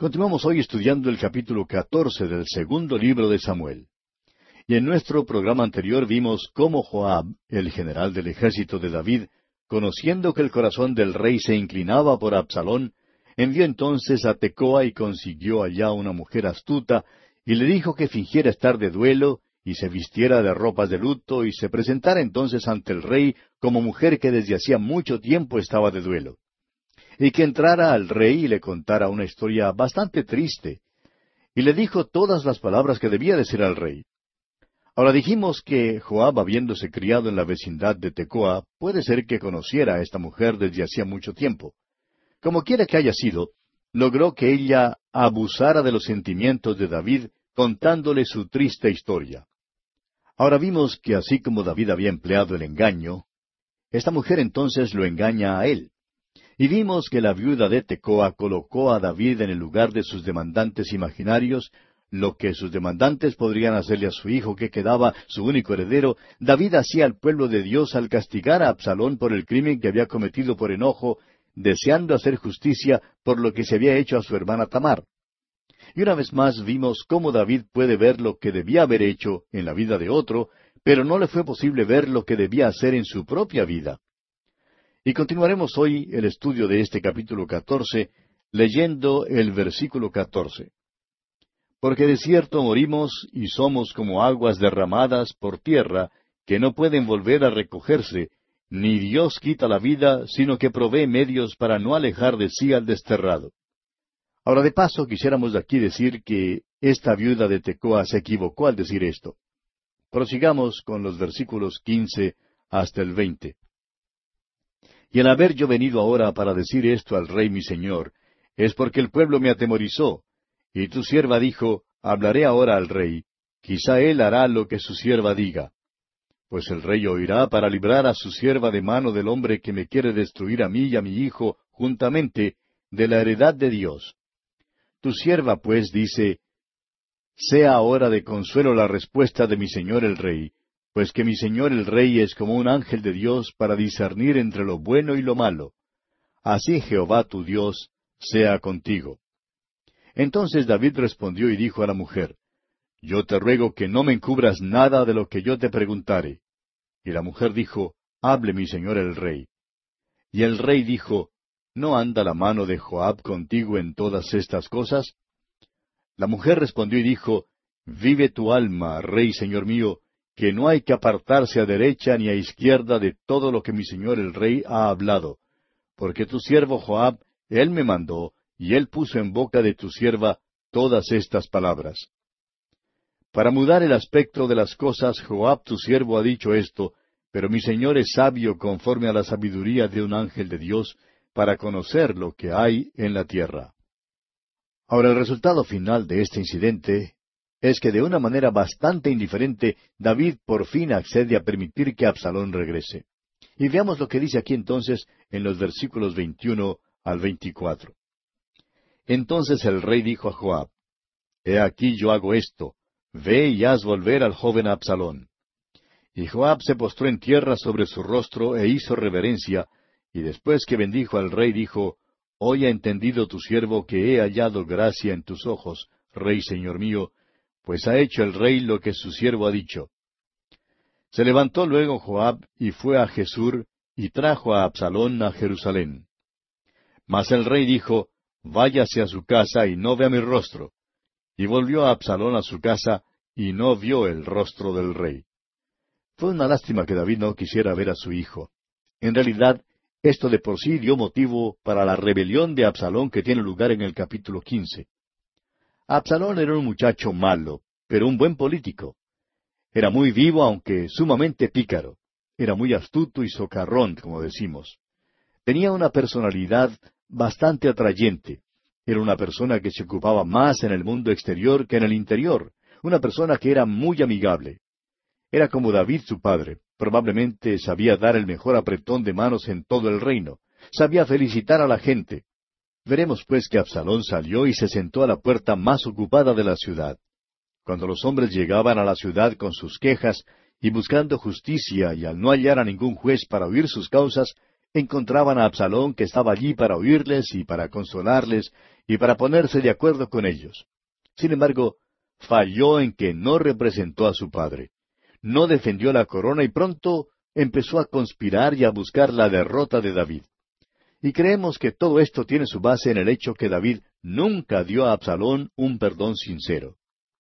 Continuamos hoy estudiando el capítulo 14 del segundo libro de Samuel. Y en nuestro programa anterior vimos cómo Joab, el general del ejército de David, conociendo que el corazón del rey se inclinaba por Absalón, envió entonces a Tecoa y consiguió allá una mujer astuta, y le dijo que fingiera estar de duelo, y se vistiera de ropas de luto, y se presentara entonces ante el rey como mujer que desde hacía mucho tiempo estaba de duelo. Y que entrara al rey y le contara una historia bastante triste, y le dijo todas las palabras que debía decir al rey. Ahora dijimos que Joab, habiéndose criado en la vecindad de Tecoa, puede ser que conociera a esta mujer desde hacía mucho tiempo. Como quiera que haya sido, logró que ella abusara de los sentimientos de David, contándole su triste historia. Ahora vimos que así como David había empleado el engaño, esta mujer entonces lo engaña a él. Y vimos que la viuda de Tecoa colocó a David en el lugar de sus demandantes imaginarios, lo que sus demandantes podrían hacerle a su hijo que quedaba su único heredero. David hacía al pueblo de Dios al castigar a Absalón por el crimen que había cometido por enojo, deseando hacer justicia por lo que se había hecho a su hermana Tamar. Y una vez más vimos cómo David puede ver lo que debía haber hecho en la vida de otro, pero no le fue posible ver lo que debía hacer en su propia vida. Y continuaremos hoy el estudio de este capítulo 14, leyendo el versículo 14. Porque de cierto morimos y somos como aguas derramadas por tierra, que no pueden volver a recogerse, ni Dios quita la vida, sino que provee medios para no alejar de sí al desterrado. Ahora de paso quisiéramos aquí decir que esta viuda de Tecoa se equivocó al decir esto. Prosigamos con los versículos 15 hasta el 20. Y el haber yo venido ahora para decir esto al rey mi señor, es porque el pueblo me atemorizó. Y tu sierva dijo, hablaré ahora al rey, quizá él hará lo que su sierva diga. Pues el rey oirá para librar a su sierva de mano del hombre que me quiere destruir a mí y a mi hijo juntamente de la heredad de Dios. Tu sierva pues dice, sea ahora de consuelo la respuesta de mi señor el rey, pues que mi señor el rey es como un ángel de Dios para discernir entre lo bueno y lo malo. Así Jehová tu Dios sea contigo. Entonces David respondió y dijo a la mujer, yo te ruego que no me encubras nada de lo que yo te preguntare. Y la mujer dijo, hable mi señor el rey. Y el rey dijo, ¿no anda la mano de Joab contigo en todas estas cosas? La mujer respondió y dijo, vive tu alma, rey señor mío, que no hay que apartarse a derecha ni a izquierda de todo lo que mi señor el rey ha hablado, porque tu siervo Joab, él me mandó, y él puso en boca de tu sierva todas estas palabras. Para mudar el aspecto de las cosas, Joab tu siervo ha dicho esto, pero mi señor es sabio conforme a la sabiduría de un ángel de Dios, para conocer lo que hay en la tierra. Ahora el resultado final de este incidente es que de una manera bastante indiferente, David por fin accede a permitir que Absalón regrese. Y veamos lo que dice aquí entonces en los versículos 21 al 24. Entonces el rey dijo a Joab, he aquí yo hago esto, ve y haz volver al joven Absalón. Y Joab se postró en tierra sobre su rostro e hizo reverencia, y después que bendijo al rey dijo, hoy ha entendido tu siervo que he hallado gracia en tus ojos, rey señor mío, pues ha hecho el rey lo que su siervo ha dicho. Se levantó luego Joab y fue a Gesur, y trajo a Absalón a Jerusalén. Mas el rey dijo, váyase a su casa y no vea mi rostro. Y volvió a Absalón a su casa, y no vio el rostro del rey. Fue una lástima que David no quisiera ver a su hijo. En realidad, esto de por sí dio motivo para la rebelión de Absalón que tiene lugar en el capítulo 15. Absalón era un muchacho malo, pero un buen político. Era muy vivo, aunque sumamente pícaro. Era muy astuto y socarrón, como decimos. Tenía una personalidad bastante atrayente. Era una persona que se ocupaba más en el mundo exterior que en el interior. Una persona que era muy amigable. Era como David su padre. Probablemente sabía dar el mejor apretón de manos en todo el reino. Sabía felicitar a la gente. Veremos pues que Absalón salió y se sentó a la puerta más ocupada de la ciudad. Cuando los hombres llegaban a la ciudad con sus quejas y buscando justicia y al no hallar a ningún juez para oír sus causas, encontraban a Absalón que estaba allí para oírles y para consolarles y para ponerse de acuerdo con ellos. Sin embargo, falló en que no representó a su padre. No defendió la corona y pronto empezó a conspirar y a buscar la derrota de David. Y creemos que todo esto tiene su base en el hecho que David nunca dio a Absalón un perdón sincero.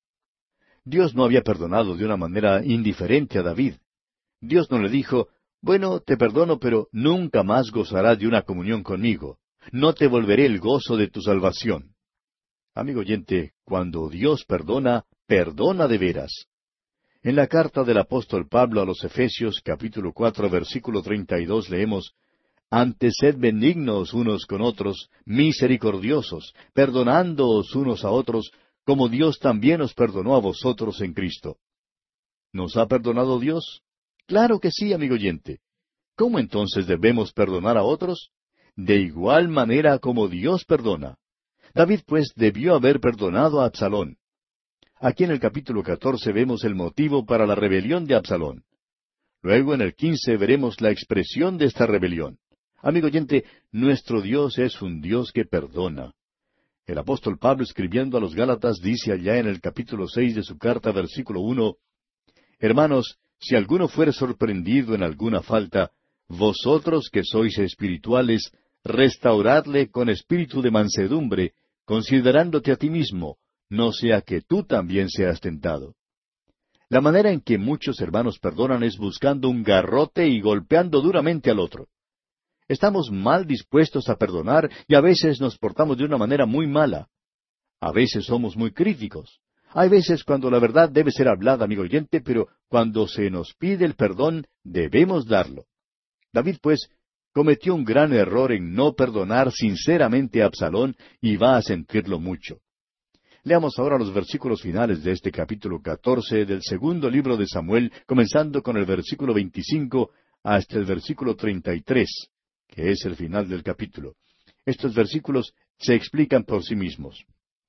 Dios no había perdonado de una manera indiferente a David. Dios no le dijo, bueno, te perdono, pero nunca más gozarás de una comunión conmigo. No te volveré el gozo de tu salvación. Amigo oyente, cuando Dios perdona, perdona de veras. En la carta del apóstol Pablo a los Efesios, capítulo 4, versículo 32, leemos, Antes sed benignos unos con otros, misericordiosos, perdonándoos unos a otros, como Dios también os perdonó a vosotros en Cristo. ¿Nos ha perdonado Dios? Claro que sí, amigo oyente. ¿Cómo entonces debemos perdonar a otros? De igual manera como Dios perdona. David, pues, debió haber perdonado a Absalón. Aquí en el capítulo 14 vemos el motivo para la rebelión de Absalón. Luego en el 15 veremos la expresión de esta rebelión. Amigo oyente, nuestro Dios es un Dios que perdona. El apóstol Pablo, escribiendo a los Gálatas, dice allá en el capítulo 6 de su carta, versículo 1, Hermanos, si alguno fuere sorprendido en alguna falta, vosotros que sois espirituales, restauradle con espíritu de mansedumbre, considerándote a ti mismo, no sea que tú también seas tentado. La manera en que muchos hermanos perdonan es buscando un garrote y golpeando duramente al otro. Estamos mal dispuestos a perdonar y a veces nos portamos de una manera muy mala. A veces somos muy críticos. Hay veces cuando la verdad debe ser hablada, amigo oyente, pero cuando se nos pide el perdón, debemos darlo. David, pues, cometió un gran error en no perdonar sinceramente a Absalón y va a sentirlo mucho. Leamos ahora los versículos finales de este capítulo 14 del segundo libro de Samuel, comenzando con el versículo 25 hasta el versículo 33, que es el final del capítulo. Estos versículos se explican por sí mismos.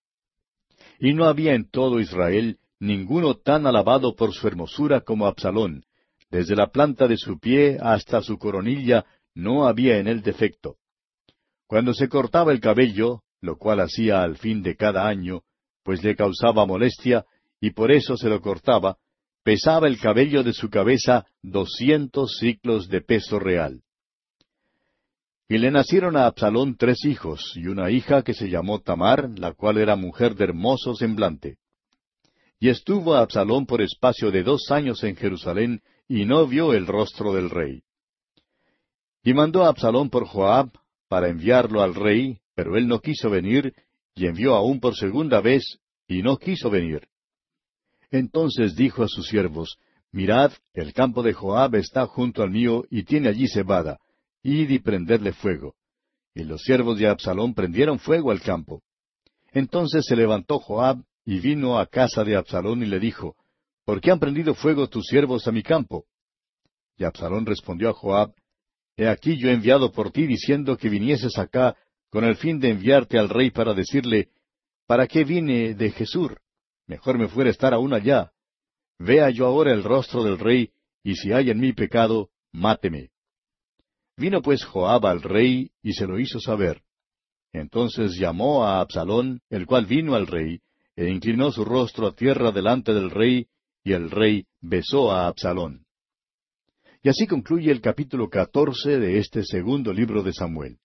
Y no había en todo Israel ninguno tan alabado por su hermosura como Absalón. Desde la planta de su pie hasta su coronilla no había en él defecto. Cuando se cortaba el cabello, lo cual hacía al fin de cada año, pues le causaba molestia, y por eso se lo cortaba, pesaba el cabello de su cabeza 200 siclos de peso real. Y le nacieron a Absalón 3 hijos, y una hija que se llamó Tamar, la cual era mujer de hermoso semblante. Y estuvo Absalón por espacio de 2 años en Jerusalén, y no vio el rostro del rey. Y mandó a Absalón por Joab, para enviarlo al rey, pero él no quiso venir, y envió aún por segunda vez, y no quiso venir. Entonces dijo a sus siervos, Mirad, el campo de Joab está junto al mío, y tiene allí cebada. Id y prendedle fuego. Y los siervos de Absalón prendieron fuego al campo. Entonces se levantó Joab, y vino a casa de Absalón y le dijo, ¿Por qué han prendido fuego tus siervos a mi campo? Y Absalón respondió a Joab, He aquí yo he enviado por ti diciendo que vinieses acá, con el fin de enviarte al rey para decirle, ¿para qué vine de Gesur? Mejor me fuera estar aún allá. Vea yo ahora el rostro del rey, y si hay en mí pecado, máteme. Vino pues Joab al rey, y se lo hizo saber. Entonces llamó a Absalón, el cual vino al rey, e inclinó su rostro a tierra delante del rey, y el rey besó a Absalón. Y así concluye el capítulo 14 de este segundo libro de Samuel.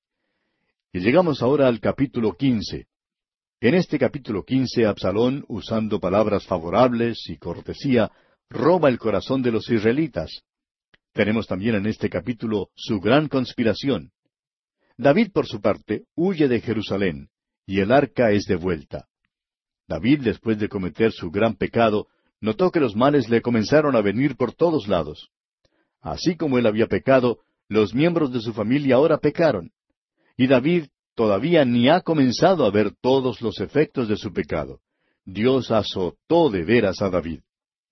Y llegamos ahora al capítulo 15. En este capítulo 15, Absalón, usando palabras favorables y cortesía, roba el corazón de los israelitas. Tenemos también en este capítulo su gran conspiración. David, por su parte, huye de Jerusalén, y el arca es devuelta. David, después de cometer su gran pecado, notó que los males le comenzaron a venir por todos lados. Así como él había pecado, los miembros de su familia ahora pecaron. Y David todavía ni ha comenzado a ver todos los efectos de su pecado. Dios azotó de veras a David.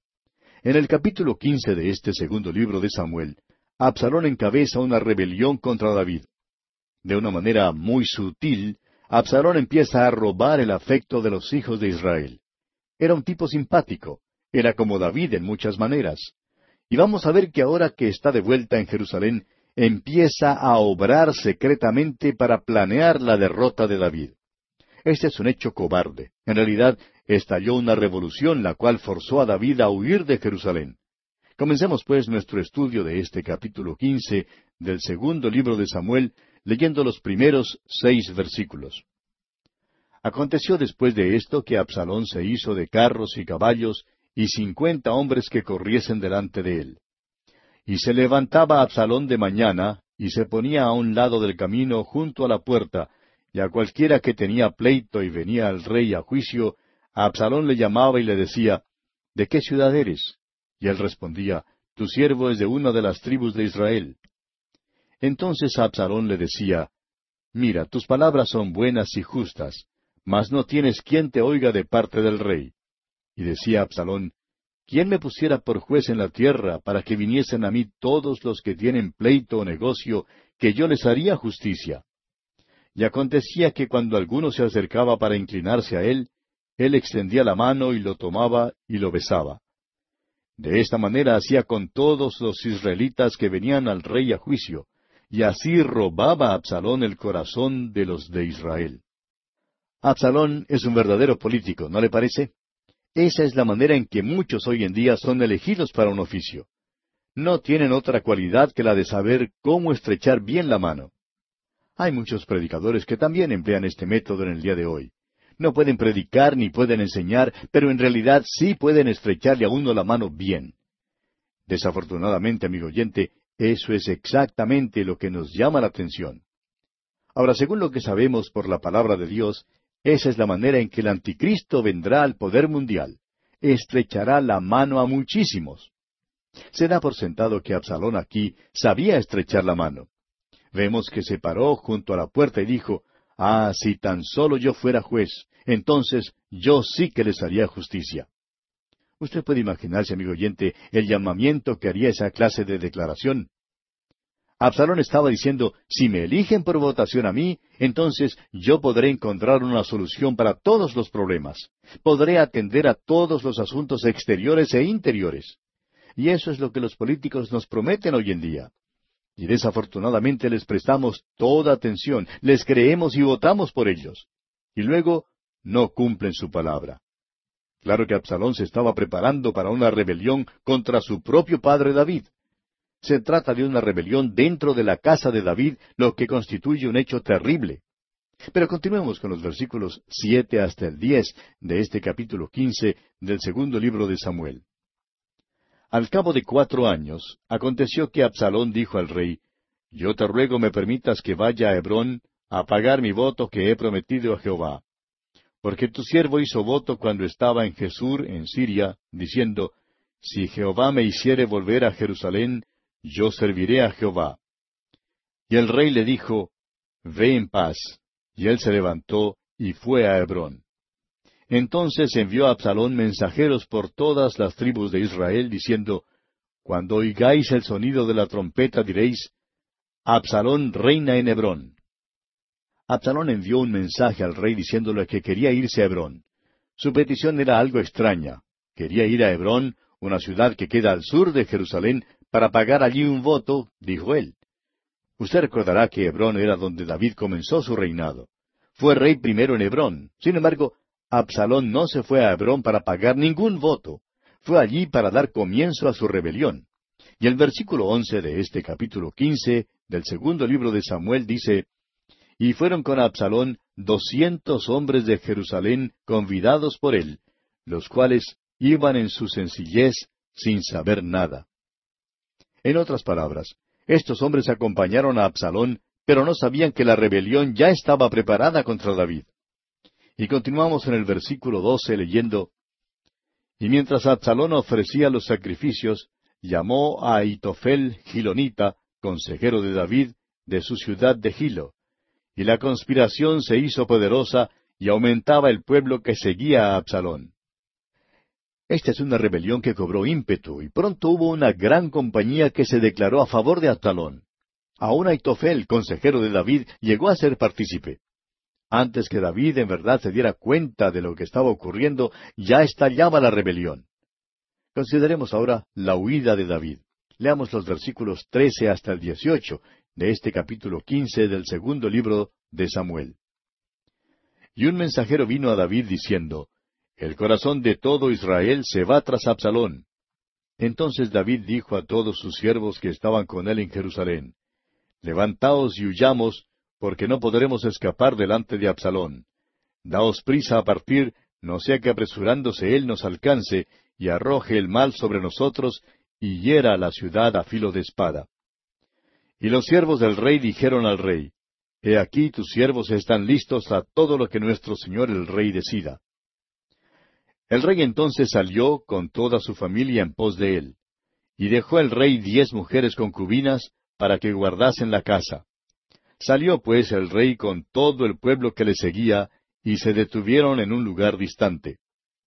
En el capítulo 15 de este segundo libro de Samuel, Absalón encabeza una rebelión contra David. De una manera muy sutil, Absalón empieza a robar el afecto de los hijos de Israel. Era un tipo simpático, era como David en muchas maneras. Y vamos a ver que ahora que está de vuelta en Jerusalén, empieza a obrar secretamente para planear la derrota de David. Este es un hecho cobarde. En realidad, estalló una revolución la cual forzó a David a huir de Jerusalén. Comencemos pues nuestro estudio de este capítulo 15 del segundo libro de Samuel, leyendo los primeros 6 versículos. Aconteció después de esto que Absalón se hizo de carros y caballos y 50 hombres que corriesen delante de él. Y se levantaba Absalón de mañana, y se ponía a un lado del camino junto a la puerta, y a cualquiera que tenía pleito y venía al rey a juicio, a Absalón le llamaba y le decía, ¿de qué ciudad eres? Y él respondía, tu siervo es de una de las tribus de Israel. Entonces Absalón le decía, mira, tus palabras son buenas y justas, mas no tienes quien te oiga de parte del rey. Y decía Absalón, ¿quién me pusiera por juez en la tierra para que viniesen a mí todos los que tienen pleito o negocio, que yo les haría justicia? Y acontecía que cuando alguno se acercaba para inclinarse a él extendía la mano y lo tomaba y lo besaba. De esta manera hacía con todos los israelitas que venían al rey a juicio, y así robaba a Absalón el corazón de los de Israel. Absalón es un verdadero político, ¿no le parece? Esa es la manera en que muchos hoy en día son elegidos para un oficio. No tienen otra cualidad que la de saber cómo estrechar bien la mano. Hay muchos predicadores que también emplean este método en el día de hoy. No pueden predicar ni pueden enseñar, pero en realidad sí pueden estrecharle a uno la mano bien. Desafortunadamente, amigo oyente, eso es exactamente lo que nos llama la atención. Ahora, según lo que sabemos por la palabra de Dios, esa es la manera en que el anticristo vendrá al poder mundial. Estrechará la mano a muchísimos. Se da por sentado que Absalón aquí sabía estrechar la mano. Vemos que se paró junto a la puerta y dijo, si tan solo yo fuera juez, entonces yo sí que les haría justicia. Usted puede imaginarse, amigo oyente, el llamamiento que haría esa clase de declaración. Absalón estaba diciendo, si me eligen por votación a mí, entonces yo podré encontrar una solución para todos los problemas. Podré atender a todos los asuntos exteriores e interiores. Y eso es lo que los políticos nos prometen hoy en día. Y desafortunadamente les prestamos toda atención, les creemos y votamos por ellos. Y luego no cumplen su palabra. Claro que Absalón se estaba preparando para una rebelión contra su propio padre David. Se trata de una rebelión dentro de la casa de David, lo que constituye un hecho terrible. Pero continuemos con los versículos 7 hasta el 10 de este capítulo 15 del segundo libro de Samuel. Al cabo de 4 años, aconteció que Absalón dijo al rey, yo te ruego me permitas que vaya a Hebrón a pagar mi voto que he prometido a Jehová. Porque tu siervo hizo voto cuando estaba en Gesur, en Siria, diciendo, si Jehová me hiciere volver a Jerusalén, yo serviré a Jehová. Y el rey le dijo, ve en paz. Y él se levantó y fue a Hebrón. Entonces envió Absalón mensajeros por todas las tribus de Israel, diciendo, cuando oigáis el sonido de la trompeta diréis, Absalón reina en Hebrón. Absalón envió un mensaje al rey diciéndole que quería irse a Hebrón. Su petición era algo extraña. Quería ir a Hebrón, una ciudad que queda al sur de Jerusalén, para pagar allí un voto, dijo él. Usted recordará que Hebrón era donde David comenzó su reinado. Fue rey primero en Hebrón. Sin embargo, Absalón no se fue a Hebrón para pagar ningún voto. Fue allí para dar comienzo a su rebelión. Y el versículo 11 de este capítulo 15 del segundo libro de Samuel dice, y fueron con Absalón 200 hombres de Jerusalén convidados por él, los cuales iban en su sencillez sin saber nada. En otras palabras, estos hombres acompañaron a Absalón, pero no sabían que la rebelión ya estaba preparada contra David. Y continuamos en el versículo 12 leyendo, y mientras Absalón ofrecía los sacrificios, llamó a Ahitofel Gilonita, consejero de David, de su ciudad de Gilo. Y la conspiración se hizo poderosa, y aumentaba el pueblo que seguía a Absalón. Esta es una rebelión que cobró ímpetu, y pronto hubo una gran compañía que se declaró a favor de Absalón. Aún Ahitofel, consejero de David, llegó a ser partícipe. Antes que David en verdad se diera cuenta de lo que estaba ocurriendo, ya estallaba la rebelión. Consideremos ahora la huida de David. Leamos los versículos 13 hasta el 18 de este capítulo 15 del segundo libro de Samuel. Y un mensajero vino a David diciendo, El corazón de todo Israel se va tras Absalón. Entonces David dijo a todos sus siervos que estaban con él en Jerusalén, Levantaos y huyamos, porque no podremos escapar delante de Absalón. Daos prisa a partir, no sea que apresurándose él nos alcance, y arroje el mal sobre nosotros, y hiera la ciudad a filo de espada. Y los siervos del rey dijeron al rey, He aquí tus siervos están listos a todo lo que nuestro señor el rey decida. El rey entonces salió con toda su familia en pos de él, y dejó el rey 10 mujeres concubinas para que guardasen la casa. Salió pues el rey con todo el pueblo que le seguía, y se detuvieron en un lugar distante.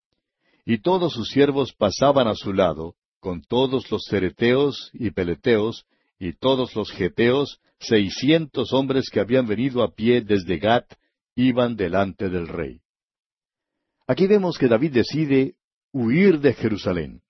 Y todos sus siervos pasaban a su lado, con todos los cereteos y peleteos, y todos los geteos, 600 hombres que habían venido a pie desde Gat, iban delante del rey. Aquí vemos que David decide huir de Jerusalén.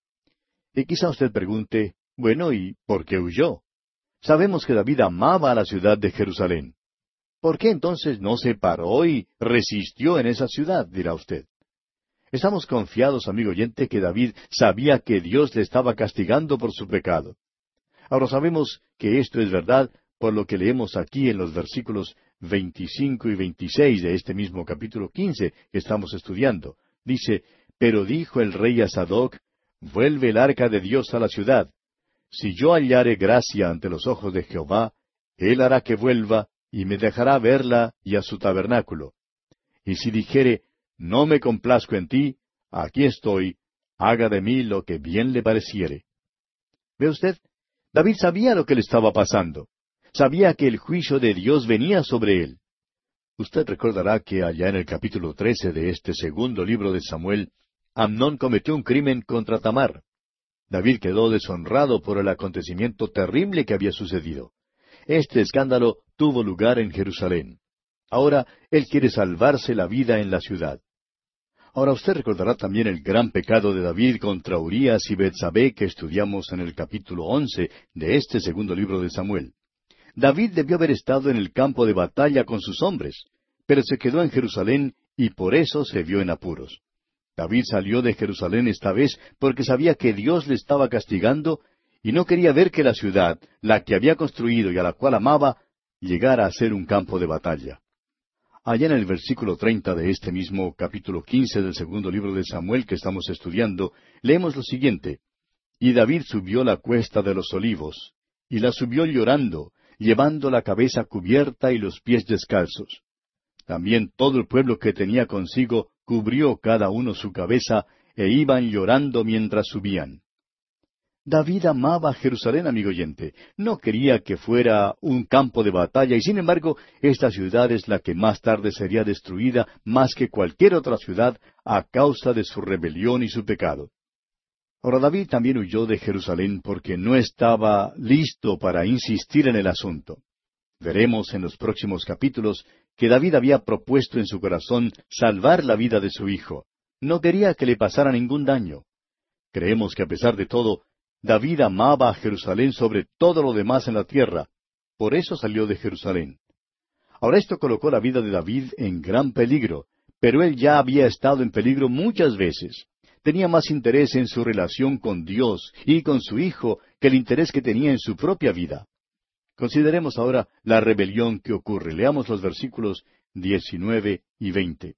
Y quizá usted pregunte, bueno, ¿y por qué huyó? Sabemos que David amaba a la ciudad de Jerusalén. ¿Por qué entonces no se paró y resistió en esa ciudad? Dirá usted. Estamos confiados, amigo oyente, que David sabía que Dios le estaba castigando por su pecado. Ahora sabemos que esto es verdad por lo que leemos aquí en los versículos 25 y 26 de este mismo capítulo 15 que estamos estudiando. Dice, Pero dijo el rey a Sadoc, Vuelve el arca de Dios a la ciudad. Si yo hallare gracia ante los ojos de Jehová, él hará que vuelva, y me dejará verla y a su tabernáculo. Y si dijere, No me complazco en ti, aquí estoy, haga de mí lo que bien le pareciere. ¿Ve usted? David sabía lo que le estaba pasando. Sabía que el juicio de Dios venía sobre él. Usted recordará que allá en el capítulo 13 de este segundo libro de Samuel, Amnón cometió un crimen contra Tamar. David quedó deshonrado por el acontecimiento terrible que había sucedido. Este escándalo tuvo lugar en Jerusalén. Ahora él quiere salvarse la vida en la ciudad. Ahora usted recordará también el gran pecado de David contra Urías y Betsabé que estudiamos en el capítulo 11 de este segundo libro de Samuel. David debió haber estado en el campo de batalla con sus hombres, pero se quedó en Jerusalén y por eso se vio en apuros. David salió de Jerusalén esta vez porque sabía que Dios le estaba castigando y no quería ver que la ciudad, la que había construido y a la cual amaba, llegara a ser un campo de batalla. Allá en el versículo 30 de este mismo capítulo 15 del segundo libro de Samuel que estamos estudiando, leemos lo siguiente. Y David subió la cuesta de los olivos, y la subió llorando, llevando la cabeza cubierta y los pies descalzos. También todo el pueblo que tenía consigo cubrió cada uno su cabeza, e iban llorando mientras subían. David amaba Jerusalén, amigo oyente. No quería que fuera un campo de batalla, y sin embargo, esta ciudad es la que más tarde sería destruida más que cualquier otra ciudad a causa de su rebelión y su pecado. Ahora David también huyó de Jerusalén porque no estaba listo para insistir en el asunto. Veremos en los próximos capítulos que David había propuesto en su corazón salvar la vida de su hijo. No quería que le pasara ningún daño. Creemos que a pesar de todo, David amaba a Jerusalén sobre todo lo demás en la tierra. Por eso salió de Jerusalén. Ahora esto colocó la vida de David en gran peligro, pero él ya había estado en peligro muchas veces. Tenía más interés en su relación con Dios y con su hijo que el interés que tenía en su propia vida. Consideremos ahora la rebelión que ocurre. Leamos los versículos 19 y 20.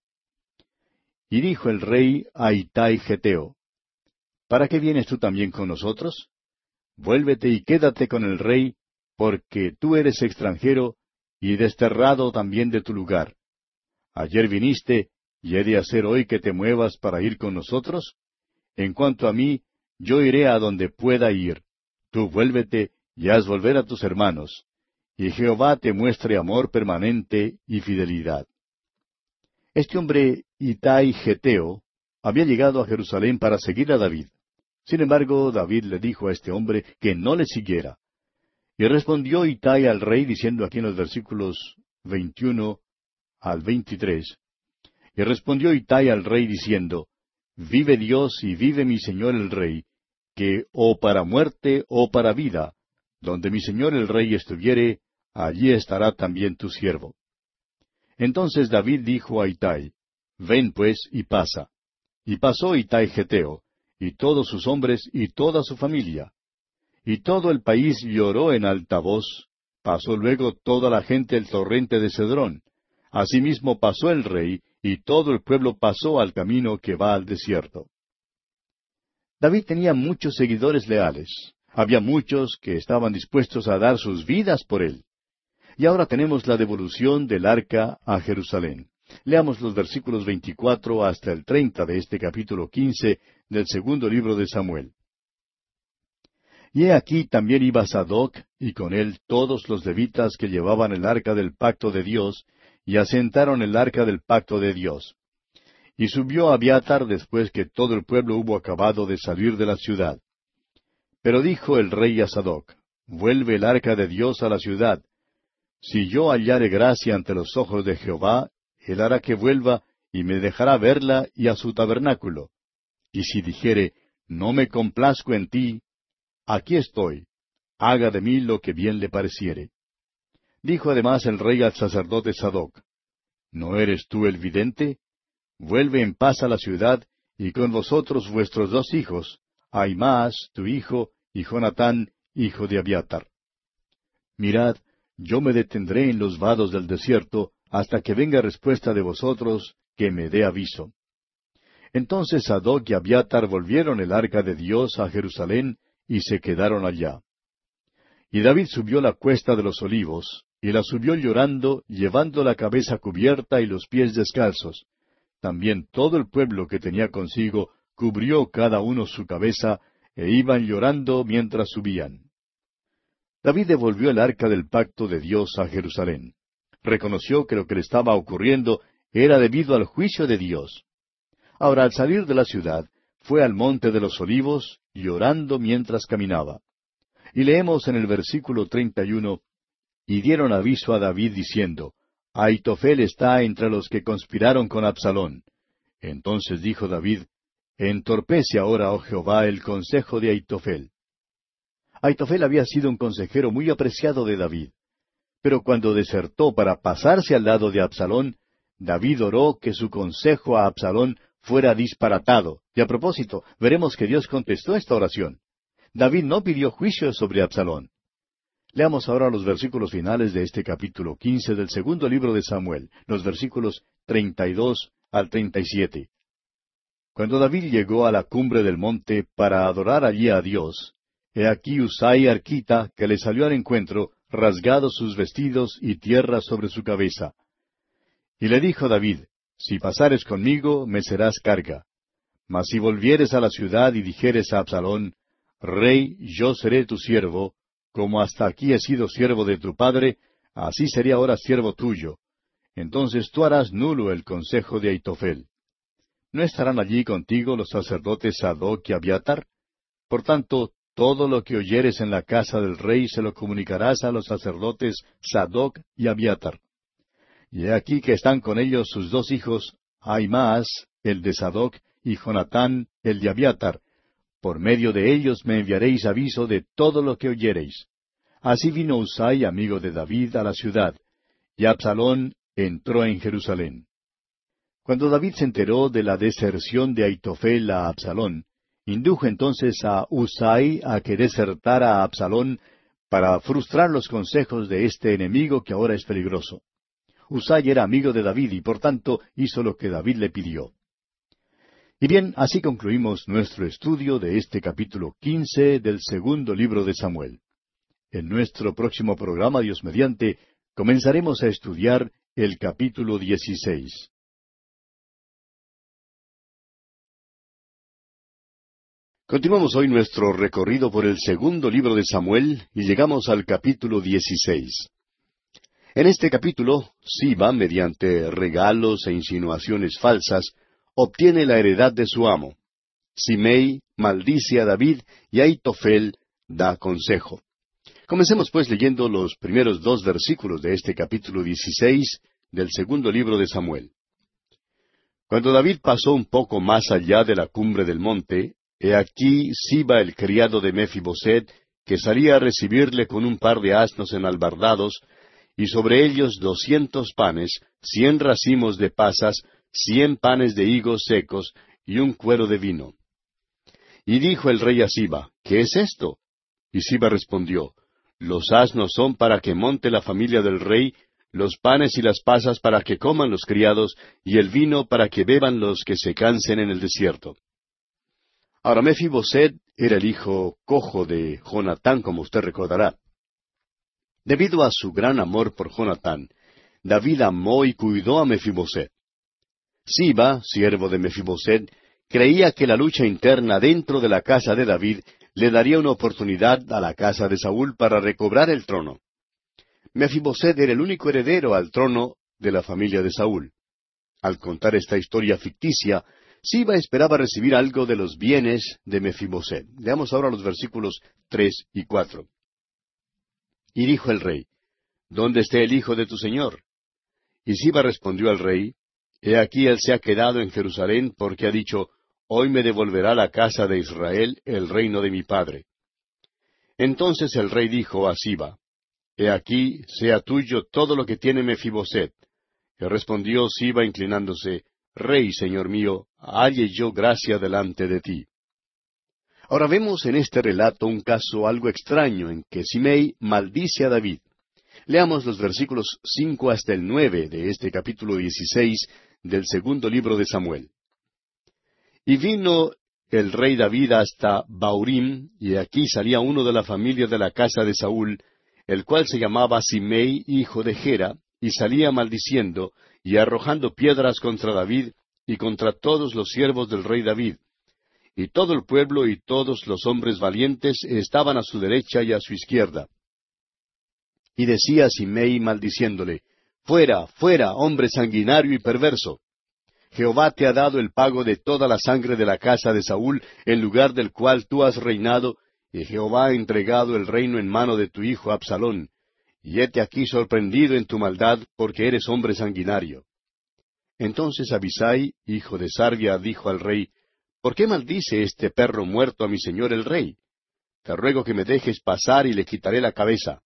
Y dijo el rey a Itai Geteo, ¿Para qué vienes tú también con nosotros? Vuélvete y quédate con el rey, porque tú eres extranjero y desterrado también de tu lugar. Ayer viniste, y he de hacer hoy que te muevas para ir con nosotros. En cuanto a mí, yo iré a donde pueda ir. Tú vuélvete y haz volver a tus hermanos, y Jehová te muestre amor permanente y fidelidad. Este hombre, Itai Geteo, había llegado a Jerusalén para seguir a David. Sin embargo, David le dijo a este hombre que no le siguiera. Y respondió Itai al rey diciendo aquí en los versículos 21 al 23. Y respondió Itai al rey diciendo, Vive Dios y vive mi señor el rey, que o para muerte o para vida, donde mi señor el rey estuviere, allí estará también tu siervo. Entonces David dijo a Ittai, Ven pues y pasa. Y pasó Ittai Geteo, y todos sus hombres y toda su familia. Y todo el país lloró en alta voz. Pasó luego toda la gente el torrente de Cedrón. Asimismo pasó el rey, y todo el pueblo pasó al camino que va al desierto. David tenía muchos seguidores leales. Había muchos que estaban dispuestos a dar sus vidas por él. Y ahora tenemos la devolución del arca a Jerusalén. Leamos los versículos 24 hasta el 30 de este capítulo 15 del segundo libro de Samuel. Y he aquí también iba Sadoc, y con él todos los levitas que llevaban el arca del pacto de Dios, y asentaron el arca del pacto de Dios. Y subió Abiatar después que todo el pueblo hubo acabado de salir de la ciudad. Pero dijo el rey a Sadoc, Vuelve el arca de Dios a la ciudad. Si yo hallare gracia ante los ojos de Jehová, él hará que vuelva, y me dejará verla y a su tabernáculo. Y si dijere, No me complazco en ti, aquí estoy, haga de mí lo que bien le pareciere. Dijo además el rey al sacerdote Sadoc, ¿No eres tú el vidente? Vuelve en paz a la ciudad, y con vosotros vuestros dos hijos, Ahimaas, tu hijo, y Jonatán, hijo de Abiatar. Mirad, yo me detendré en los vados del desierto, hasta que venga respuesta de vosotros, que me dé aviso. Entonces Sadoc y Abiatar volvieron el arca de Dios a Jerusalén, y se quedaron allá. Y David subió la cuesta de los olivos, y la subió llorando, llevando la cabeza cubierta y los pies descalzos. También todo el pueblo que tenía consigo cubrió cada uno su cabeza, e iban llorando mientras subían. David devolvió el arca del pacto de Dios a Jerusalén. Reconoció que lo que le estaba ocurriendo era debido al juicio de Dios. Ahora, al salir de la ciudad, fue al monte de los olivos, llorando mientras caminaba. Y leemos en el versículo 31, Y dieron aviso a David diciendo, Ahitofel está entre los que conspiraron con Absalón. Entonces dijo David, Entorpece ahora, oh Jehová, el consejo de Ahitofel. Ahitofel había sido un consejero muy apreciado de David. Pero cuando desertó para pasarse al lado de Absalón, David oró que su consejo a Absalón fuera disparatado. Y a propósito, veremos que Dios contestó esta oración. David no pidió juicio sobre Absalón. Leamos ahora los versículos finales de este capítulo 15 del segundo libro de Samuel, los versículos 32 al 37. Cuando David llegó a la cumbre del monte para adorar allí a Dios, he aquí Usai arquita, que le salió al encuentro, rasgados sus vestidos y tierra sobre su cabeza. Y le dijo David, Si pasares conmigo, me serás carga. Mas si volvieres a la ciudad y dijeres a Absalón, Rey, yo seré tu siervo, como hasta aquí he sido siervo de tu padre, así seré ahora siervo tuyo. Entonces tú harás nulo el consejo de Ahitofel. ¿No estarán allí contigo los sacerdotes Sadoc y Abiatar? Por tanto, todo lo que oyeres en la casa del rey se lo comunicarás a los sacerdotes Sadoc y Abiatar. Y he aquí que están con ellos sus dos hijos, Ahimaas, el de Sadoc, y Jonatán, el de Abiatar. Por medio de ellos me enviaréis aviso de todo lo que oyereis. Así vino Usai, amigo de David, a la ciudad, y Absalón entró en Jerusalén. Cuando David se enteró de la deserción de Ahitofel a Absalón, indujo entonces a Usai a que desertara a Absalón para frustrar los consejos de este enemigo que ahora es peligroso. Usai era amigo de David y por tanto hizo lo que David le pidió. Y bien, así concluimos nuestro estudio de este capítulo 15 del segundo libro de Samuel. En nuestro próximo programa, Dios mediante, comenzaremos a estudiar el capítulo 16. Continuamos hoy nuestro recorrido por el segundo libro de Samuel y llegamos al capítulo 16. En este capítulo, Siba, mediante regalos e insinuaciones falsas, obtiene la heredad de su amo. Simei maldice a David y Ahitofel da consejo. Comencemos pues leyendo los primeros 2 versículos de este capítulo 16 del segundo libro de Samuel. Cuando David pasó un poco más allá de la cumbre del monte, he aquí Siba el criado de Mefiboset, que salía a recibirle con un par de asnos enalbardados, y sobre ellos 200 panes, 100 racimos de pasas, 100 panes de higos secos, y un cuero de vino. Y dijo el rey a Siba, ¿qué es esto? Y Siba respondió, los asnos son para que monte la familia del rey, los panes y las pasas para que coman los criados, y el vino para que beban los que se cansen en el desierto. Ahora Mefiboset era el hijo cojo de Jonatán, como usted recordará. Debido a su gran amor por Jonatán, David amó y cuidó a Mefiboset. Siba, siervo de Mefiboset, creía que la lucha interna dentro de la casa de David le daría una oportunidad a la casa de Saúl para recobrar el trono. Mefiboset era el único heredero al trono de la familia de Saúl. Al contar esta historia ficticia, Siba esperaba recibir algo de los bienes de Mefiboset. Veamos ahora los versículos 3 y 4. Y dijo el rey, ¿dónde está el hijo de tu señor? Y Siba respondió al rey, he aquí él se ha quedado en Jerusalén porque ha dicho, hoy me devolverá la casa de Israel el reino de mi padre. Entonces el rey dijo a Siba, he aquí sea tuyo todo lo que tiene Mefiboset. Y respondió Siba inclinándose, Rey, señor mío, halle yo gracia delante de ti. Ahora vemos en este relato un caso algo extraño en que Simei maldice a David. Leamos los versículos 5 hasta el 9 de este capítulo 16 del segundo libro de Samuel. Y vino el rey David hasta Baurim, y aquí salía uno de la familia de la casa de Saúl, el cual se llamaba Simei, hijo de Gera, y salía maldiciendo, y arrojando piedras contra David, y contra todos los siervos del rey David. Y todo el pueblo y todos los hombres valientes estaban a su derecha y a su izquierda. Y decía Simei maldiciéndole, Fuera, fuera, hombre sanguinario y perverso. Jehová te ha dado el pago de toda la sangre de la casa de Saúl, en lugar del cual tú has reinado, y Jehová ha entregado el reino en mano de tu hijo Absalón. Y hete aquí sorprendido en tu maldad, porque eres hombre sanguinario. Entonces Abisai, hijo de Sarvia, dijo al rey, ¿por qué maldice este perro muerto a mi señor el rey? Te ruego que me dejes pasar y le quitaré la cabeza.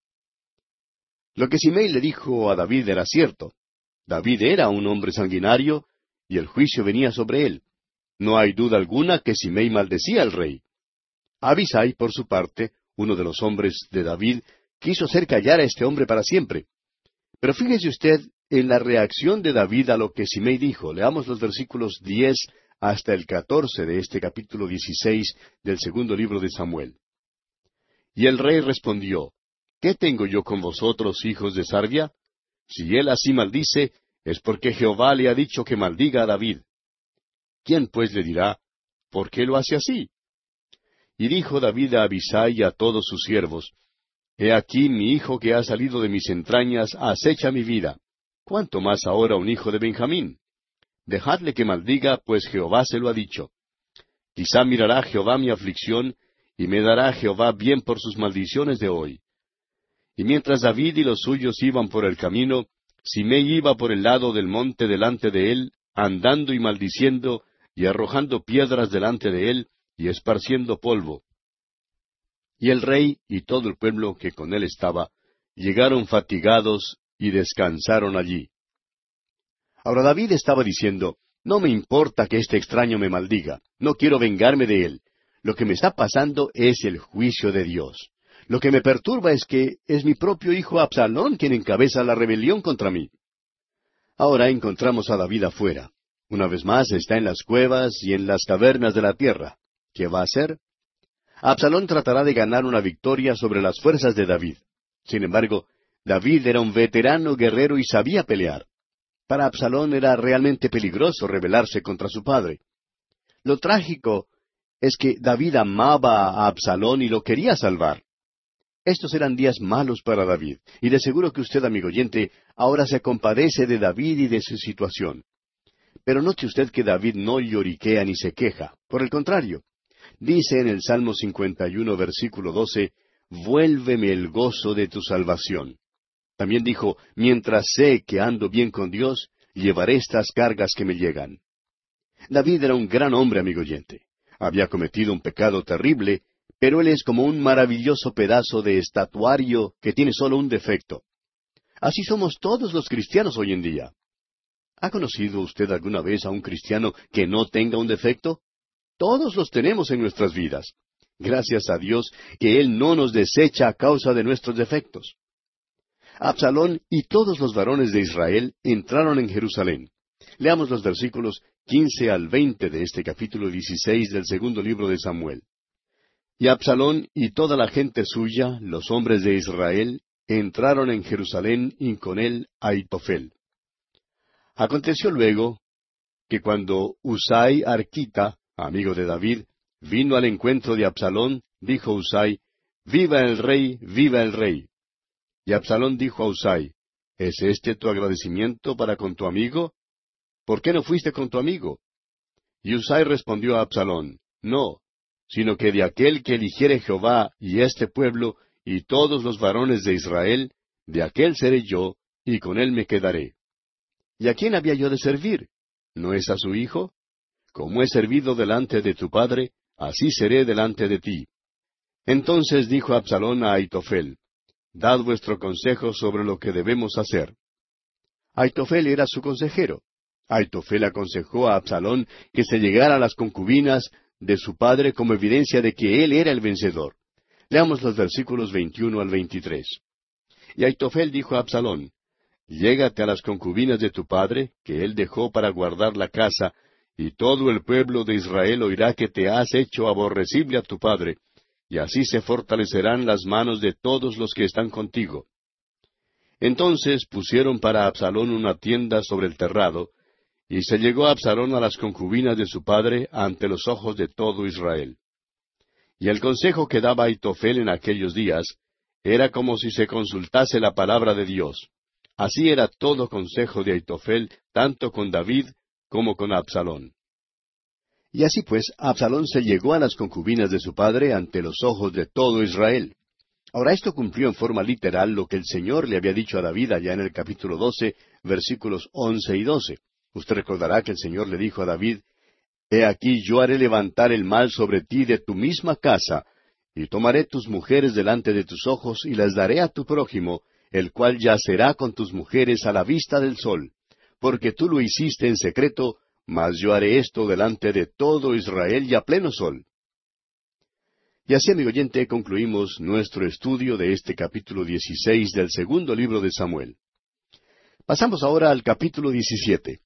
Lo que Simei le dijo a David era cierto. David era un hombre sanguinario, y el juicio venía sobre él. No hay duda alguna que Simei maldecía al rey. Abisai, por su parte, uno de los hombres de David, quiso hacer callar a este hombre para siempre. Pero fíjese usted en la reacción de David a lo que Simei dijo. Leamos los versículos 10 hasta el 14 de este capítulo 16 del segundo libro de Samuel. Y el rey respondió, ¿qué tengo yo con vosotros, hijos de Sarvia? Si él así maldice, es porque Jehová le ha dicho que maldiga a David. ¿Quién pues le dirá, por qué lo hace así? Y dijo David a Abisai y a todos sus siervos, He aquí mi hijo que ha salido de mis entrañas acecha mi vida. ¿Cuánto más ahora un hijo de Benjamín? Dejadle que maldiga, pues Jehová se lo ha dicho. Quizá mirará Jehová mi aflicción, y me dará Jehová bien por sus maldiciones de hoy. Y mientras David y los suyos iban por el camino, Simei iba por el lado del monte delante de él, andando y maldiciendo, y arrojando piedras delante de él, y esparciendo polvo. Y el rey y todo el pueblo que con él estaba, llegaron fatigados y descansaron allí. Ahora David estaba diciendo, no me importa que este extraño me maldiga, no quiero vengarme de él. Lo que me está pasando es el juicio de Dios. Lo que me perturba es que es mi propio hijo Absalón quien encabeza la rebelión contra mí. Ahora encontramos a David afuera. Una vez más está en las cuevas y en las cavernas de la tierra. ¿Qué va a hacer? Absalón tratará de ganar una victoria sobre las fuerzas de David. Sin embargo, David era un veterano guerrero y sabía pelear. Para Absalón era realmente peligroso rebelarse contra su padre. Lo trágico es que David amaba a Absalón y lo quería salvar. Estos eran días malos para David, y de seguro que usted, amigo oyente, ahora se compadece de David y de su situación. Pero note usted que David no lloriquea ni se queja. Por el contrario, dice en el Salmo 51, versículo 12, «Vuélveme el gozo de tu salvación». También dijo, «Mientras sé que ando bien con Dios, llevaré estas cargas que me llegan». David era un gran hombre, amigo oyente. Había cometido un pecado terrible, pero él es como un maravilloso pedazo de estatuario que tiene solo un defecto. Así somos todos los cristianos hoy en día. ¿Ha conocido usted alguna vez a un cristiano que no tenga un defecto? Todos los tenemos en nuestras vidas. Gracias a Dios que Él no nos desecha a causa de nuestros defectos. Absalón y todos los varones de Israel entraron en Jerusalén. Leamos los versículos 15 al 20 de este capítulo 16 del segundo libro de Samuel. Y Absalón y toda la gente suya, los hombres de Israel, entraron en Jerusalén y con él Ahitofel. Aconteció luego que cuando Husai Arquita, amigo de David, vino al encuentro de Absalón, dijo Husai, «Viva el rey, viva el rey». Y Absalón dijo a Husai, «¿Es este tu agradecimiento para con tu amigo? ¿Por qué no fuiste con tu amigo?» Y Husai respondió a Absalón, «No, sino que de aquel que eligiere Jehová y este pueblo y todos los varones de Israel, de aquel seré yo, y con él me quedaré. ¿Y a quién había yo de servir? ¿No es a su hijo? Como he servido delante de tu padre, así seré delante de ti». Entonces dijo Absalón a Ahitofel, «Dad vuestro consejo sobre lo que debemos hacer». Ahitofel era su consejero. Ahitofel aconsejó a Absalón que se llegara a las concubinas de su padre como evidencia de que él era el vencedor. Leamos los versículos 21 al 23. Y Ahitofel dijo a Absalón, «Llégate a las concubinas de tu padre, que él dejó para guardar la casa, y todo el pueblo de Israel oirá que te has hecho aborrecible a tu padre, y así se fortalecerán las manos de todos los que están contigo». Entonces pusieron para Absalón una tienda sobre el terrado, y se llegó Absalón a las concubinas de su padre ante los ojos de todo Israel. Y el consejo que daba Ahitofel en aquellos días era como si se consultase la palabra de Dios. Así era todo consejo de Ahitofel, tanto con David como con Absalón. Y así pues, Absalón se llegó a las concubinas de su padre ante los ojos de todo Israel. Ahora esto cumplió en forma literal lo que el Señor le había dicho a David allá en el capítulo 12, versículos 11 y 12. Usted recordará que el Señor le dijo a David, «He aquí yo haré levantar el mal sobre ti de tu misma casa, y tomaré tus mujeres delante de tus ojos y las daré a tu prójimo, el cual yacerá con tus mujeres a la vista del sol, porque tú lo hiciste en secreto, mas yo haré esto delante de todo Israel y a pleno sol». Y así, amigo oyente, concluimos nuestro estudio de este capítulo 16 del segundo libro de Samuel. Pasamos ahora al capítulo 17.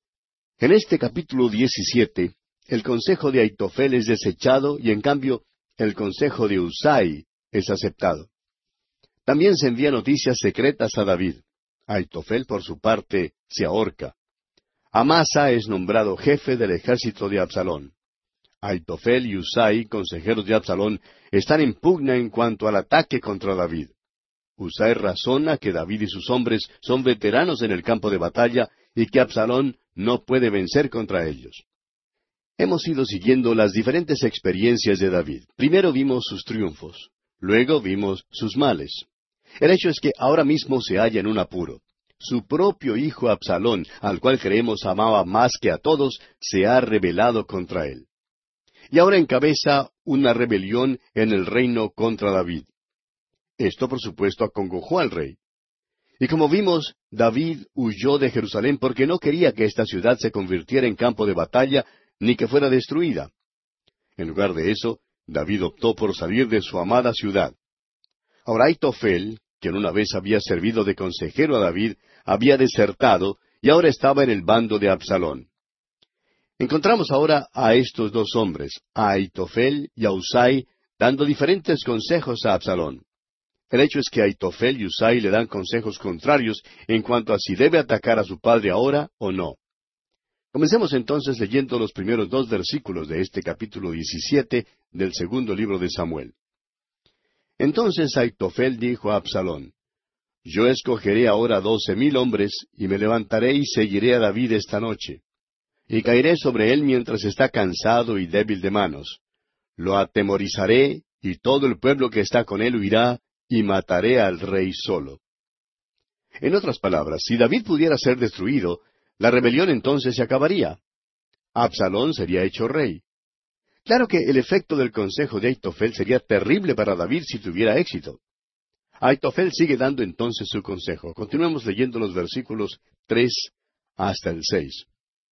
En este capítulo 17, el consejo de Ahitofel es desechado y en cambio el consejo de Husai es aceptado. También se envía noticias secretas a David. Ahitofel, por su parte, se ahorca. Amasa es nombrado jefe del ejército de Absalón. Ahitofel y Husai, consejeros de Absalón, están en pugna en cuanto al ataque contra David. Husai razona que David y sus hombres son veteranos en el campo de batalla y que Absalón no puede vencer contra ellos. Hemos ido siguiendo las diferentes experiencias de David. Primero vimos sus triunfos, luego vimos sus males. El hecho es que ahora mismo se halla en un apuro. Su propio hijo Absalón, al cual creemos amaba más que a todos, se ha rebelado contra él. Y ahora encabeza una rebelión en el reino contra David. Esto, por supuesto, acongojó al rey. Y como vimos, David huyó de Jerusalén porque no quería que esta ciudad se convirtiera en campo de batalla ni que fuera destruida. En lugar de eso, David optó por salir de su amada ciudad. Ahora Ahitofel, quien una vez había servido de consejero a David, había desertado y ahora estaba en el bando de Absalón. Encontramos ahora a estos dos hombres, a Ahitofel y a Husai, dando diferentes consejos a Absalón. El hecho es que Ahitofel y Husai le dan consejos contrarios en cuanto a si debe atacar a su padre ahora o no. Comencemos entonces leyendo los primeros 2 versículos de este capítulo 17 del segundo libro de Samuel. Entonces Ahitofel dijo a Absalón, «Yo escogeré ahora 12,000 hombres, y me levantaré y seguiré a David esta noche. Y caeré sobre él mientras está cansado y débil de manos. Lo atemorizaré, y todo el pueblo que está con él huirá, y mataré al rey solo». En otras palabras, si David pudiera ser destruido, la rebelión entonces se acabaría. Absalón sería hecho rey. Claro que el efecto del consejo de Aitofel sería terrible para David si tuviera éxito. Aitofel sigue dando entonces su consejo. Continuemos leyendo los versículos 3 hasta el 6.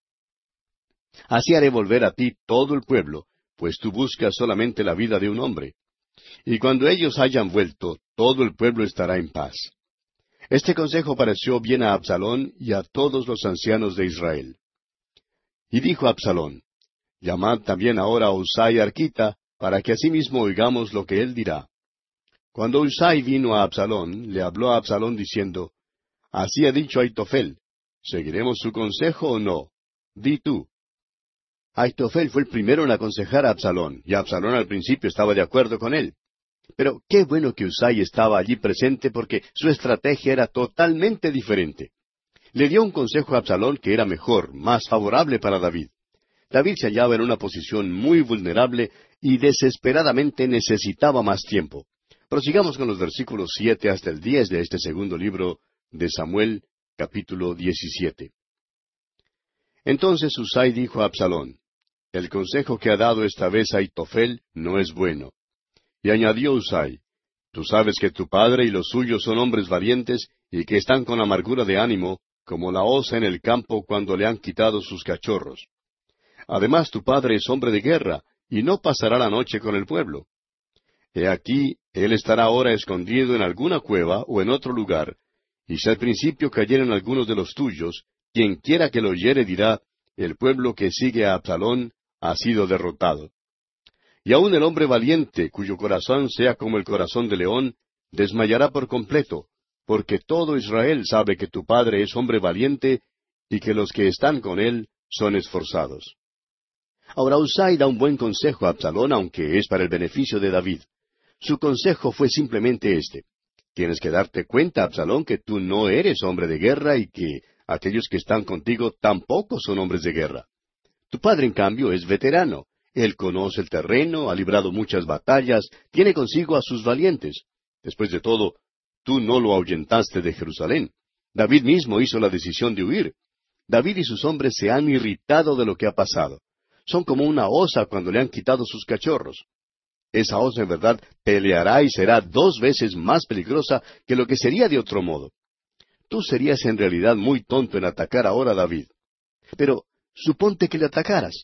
Así haré volver a ti todo el pueblo, pues tú buscas solamente la vida de un hombre. Y cuando ellos hayan vuelto, todo el pueblo estará en paz. Este consejo pareció bien a Absalón y a todos los ancianos de Israel. Y dijo Absalón: Llamad también ahora a Husai Arquita, para que asimismo oigamos lo que él dirá. Cuando Husai vino a Absalón, le habló a Absalón diciendo: Así ha dicho Aitofel, ¿seguiremos su consejo o no? Di tú. Aitofel fue el primero en aconsejar a Absalón, y Absalón al principio estaba de acuerdo con él. Pero qué bueno que Husai estaba allí presente porque su estrategia era totalmente diferente. Le dio un consejo a Absalón que era mejor, más favorable para David. David se hallaba en una posición muy vulnerable y desesperadamente necesitaba más tiempo. Prosigamos con los versículos 7 hasta el 10 de este segundo libro de Samuel, capítulo 17. Entonces Husai dijo a Absalón: El consejo que ha dado esta vez Aitofel no es bueno. Y añadió Husai: Tú sabes que tu padre y los suyos son hombres valientes y que están con amargura de ánimo, como la osa en el campo cuando le han quitado sus cachorros. Además tu padre es hombre de guerra, y no pasará la noche con el pueblo. He aquí, él estará ahora escondido en alguna cueva o en otro lugar, y si al principio cayeren algunos de los tuyos, quien quiera que lo oyere dirá: El pueblo que sigue a Absalón ha sido derrotado. Y aun el hombre valiente, cuyo corazón sea como el corazón de león, desmayará por completo, porque todo Israel sabe que tu padre es hombre valiente, y que los que están con él son esforzados. Ahora Husai da un buen consejo a Absalón, aunque es para el beneficio de David. Su consejo fue simplemente este: Tienes que darte cuenta, Absalón, que tú no eres hombre de guerra y que aquellos que están contigo tampoco son hombres de guerra. Tu padre, en cambio, es veterano. Él conoce el terreno, ha librado muchas batallas, tiene consigo a sus valientes. Después de todo, tú no lo ahuyentaste de Jerusalén. David mismo hizo la decisión de huir. David y sus hombres se han irritado de lo que ha pasado. Son como una osa cuando le han quitado sus cachorros. Esa osa en verdad peleará y será 2 veces más peligrosa que lo que sería de otro modo. Tú serías en realidad muy tonto en atacar ahora a David. Pero suponte que le atacaras.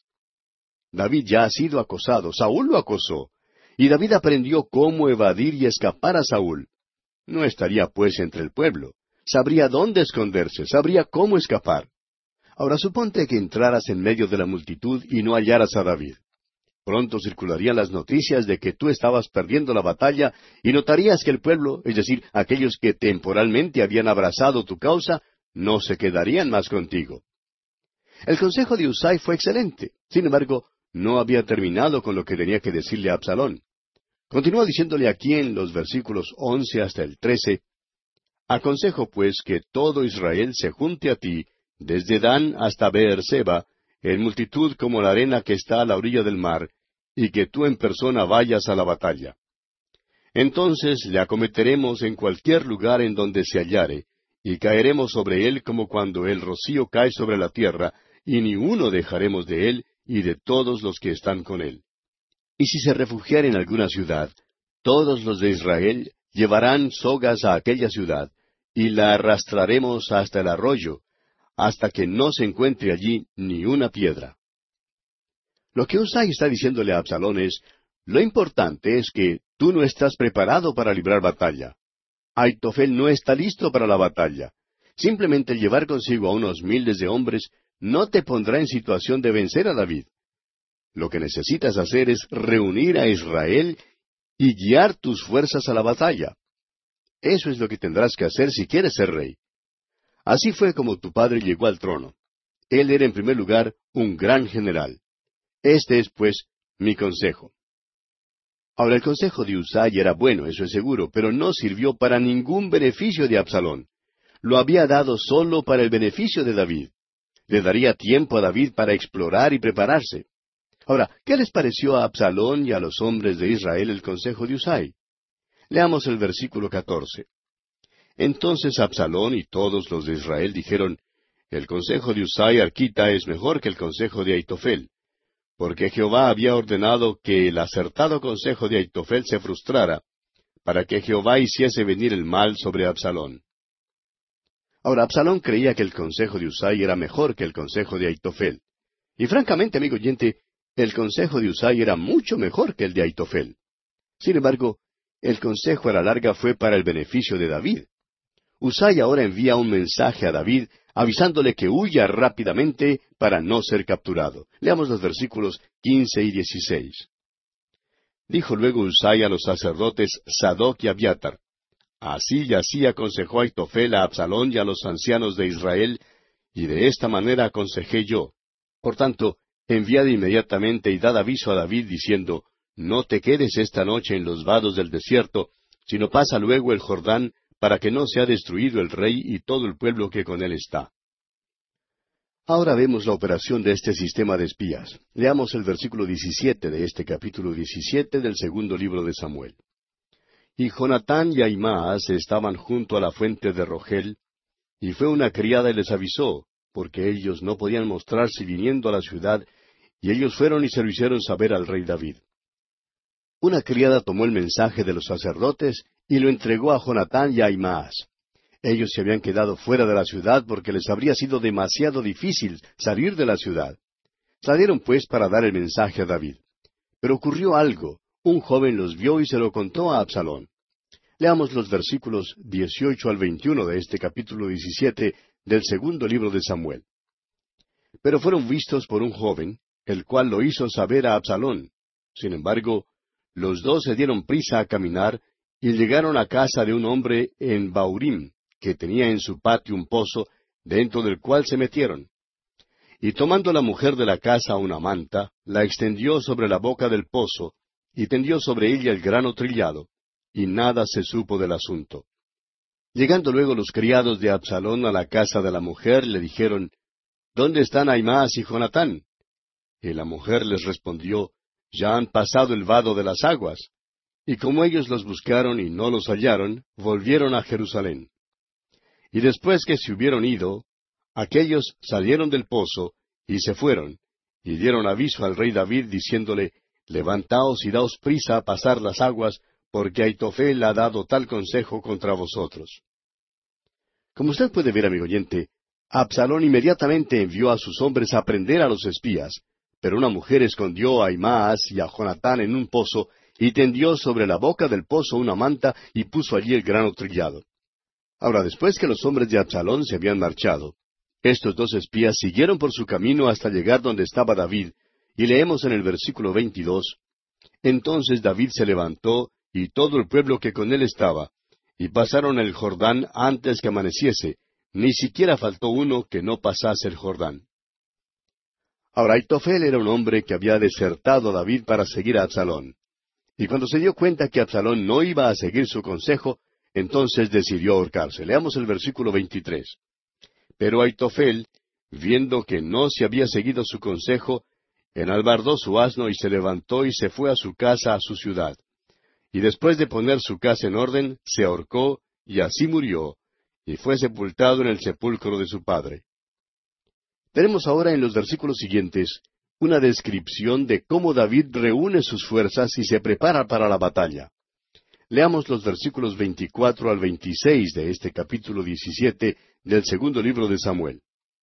David ya ha sido acosado, Saúl lo acosó, y David aprendió cómo evadir y escapar a Saúl. No estaría pues entre el pueblo. Sabría dónde esconderse, sabría cómo escapar. Ahora suponte que entraras en medio de la multitud y no hallaras a David. Pronto circularían las noticias de que tú estabas perdiendo la batalla y notarías que el pueblo, es decir, aquellos que temporalmente habían abrazado tu causa, no se quedarían más contigo. El consejo de Husai fue excelente. Sin embargo, no había terminado con lo que tenía que decirle a Absalón. Continúa diciéndole aquí en los versículos 11 hasta el 13: Aconsejo pues que todo Israel se junte a ti, desde Dan hasta Beerseba, en multitud como la arena que está a la orilla del mar, y que tú en persona vayas a la batalla. Entonces le acometeremos en cualquier lugar en donde se hallare, y caeremos sobre él como cuando el rocío cae sobre la tierra, y ni uno dejaremos de él y de todos los que están con él. Y si se refugiara en alguna ciudad, todos los de Israel llevarán sogas a aquella ciudad, y la arrastraremos hasta el arroyo, hasta que no se encuentre allí ni una piedra. Lo que Husai está diciéndole a Absalón es: lo importante es que tú no estás preparado para librar batalla. Aitofel no está listo para la batalla. Simplemente el llevar consigo a unos miles de hombres no te pondrá en situación de vencer a David. Lo que necesitas hacer es reunir a Israel y guiar tus fuerzas a la batalla. Eso es lo que tendrás que hacer si quieres ser rey. Así fue como tu padre llegó al trono. Él era en primer lugar un gran general. Este es, pues, mi consejo. Ahora, el consejo de Husai era bueno, eso es seguro, pero no sirvió para ningún beneficio de Absalón. Lo había dado solo para el beneficio de David. Le daría tiempo a David para explorar y prepararse. Ahora, ¿qué les pareció a Absalón y a los hombres de Israel el consejo de Husai? Leamos el versículo 14. Entonces Absalón y todos los de Israel dijeron: El consejo de Husai Arquita es mejor que el consejo de Aitofel. porque Jehová había ordenado que el acertado consejo de Aitofel se frustrara, para que Jehová hiciese venir el mal sobre Absalón. Ahora, Absalón creía que el consejo de Husai era mejor que el consejo de Aitofel. Y francamente, amigo oyente, el consejo de Husai era mucho mejor que el de Aitofel. Sin embargo, el consejo a la larga fue para el beneficio de David. Husai ahora envía un mensaje a David avisándole que huya rápidamente para no ser capturado. Leamos los versículos 15 y 16. Dijo luego Husai a los sacerdotes Sadoc y Abiatar: Así y así aconsejó Aitofel a Absalón y a los ancianos de Israel, y de esta manera aconsejé yo. Por tanto, enviad inmediatamente y dad aviso a David, diciendo: No te quedes esta noche en los vados del desierto, sino pasa luego el Jordán, para que no sea destruido el rey y todo el pueblo que con él está. Ahora vemos la operación de este sistema de espías. Leamos el versículo 17 de este capítulo 17 del segundo libro de Samuel. Y Jonatán y Ahimaas estaban junto a la fuente de Rogel, y fue una criada y les avisó, porque ellos no podían mostrarse viniendo a la ciudad, y ellos fueron y se lo hicieron saber al rey David. Una criada tomó el mensaje de los sacerdotes y lo entregó a Jonatán y a Ahimaas. Ellos se habían quedado fuera de la ciudad porque les habría sido demasiado difícil salir de la ciudad. Salieron pues para dar el mensaje a David. Pero ocurrió algo. Un joven los vio y se lo contó a Absalón. Leamos los versículos 18 al 21 de este capítulo 17 del segundo libro de Samuel. Pero fueron vistos por un joven, el cual lo hizo saber a Absalón. Sin embargo, los dos se dieron prisa a caminar y llegaron a casa de un hombre en Baurim, que tenía en su patio un pozo, dentro del cual se metieron. Y tomando la mujer de la casa una manta, la extendió sobre la boca del pozo, y tendió sobre ella el grano trillado, y nada se supo del asunto. Llegando luego los criados de Absalón a la casa de la mujer, le dijeron: ¿Dónde están Ahimaas y Jonatán? Y la mujer les respondió: Ya han pasado el vado de las aguas. Y como ellos los buscaron y no los hallaron, volvieron a Jerusalén. Y después que se hubieron ido, aquellos salieron del pozo, y se fueron, y dieron aviso al rey David, diciéndole: Levantaos y daos prisa a pasar las aguas, porque Aitofel ha dado tal consejo contra vosotros. Como usted puede ver, amigo oyente, Absalón inmediatamente envió a sus hombres a prender a los espías, pero una mujer escondió a Ahimaas y a Jonatán en un pozo, y tendió sobre la boca del pozo una manta, y puso allí el grano trillado. Ahora, después que los hombres de Absalón se habían marchado, estos dos espías siguieron por su camino hasta llegar donde estaba David, y leemos en el versículo 22, Entonces David se levantó, y todo el pueblo que con él estaba, y pasaron el Jordán antes que amaneciese, ni siquiera faltó uno que no pasase el Jordán. Ahora, Aitofel era un hombre que había desertado a David para seguir a Absalón. Y cuando se dio cuenta que Absalón no iba a seguir su consejo, entonces decidió ahorcarse. Leamos el versículo 23. Pero Aitofel, viendo que no se había seguido su consejo, enalbardó su asno y se levantó y se fue a su casa, a su ciudad. Y después de poner su casa en orden, se ahorcó, y así murió, y fue sepultado en el sepulcro de su padre. Tenemos ahora en los versículos siguientes una descripción de cómo David reúne sus fuerzas y se prepara para la batalla. Leamos los versículos 24 al 26 de este capítulo 17 del segundo libro de Samuel.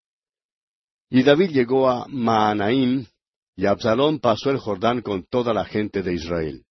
Y David llegó a Mahanaim, y Absalón pasó el Jordán con toda la gente de Israel.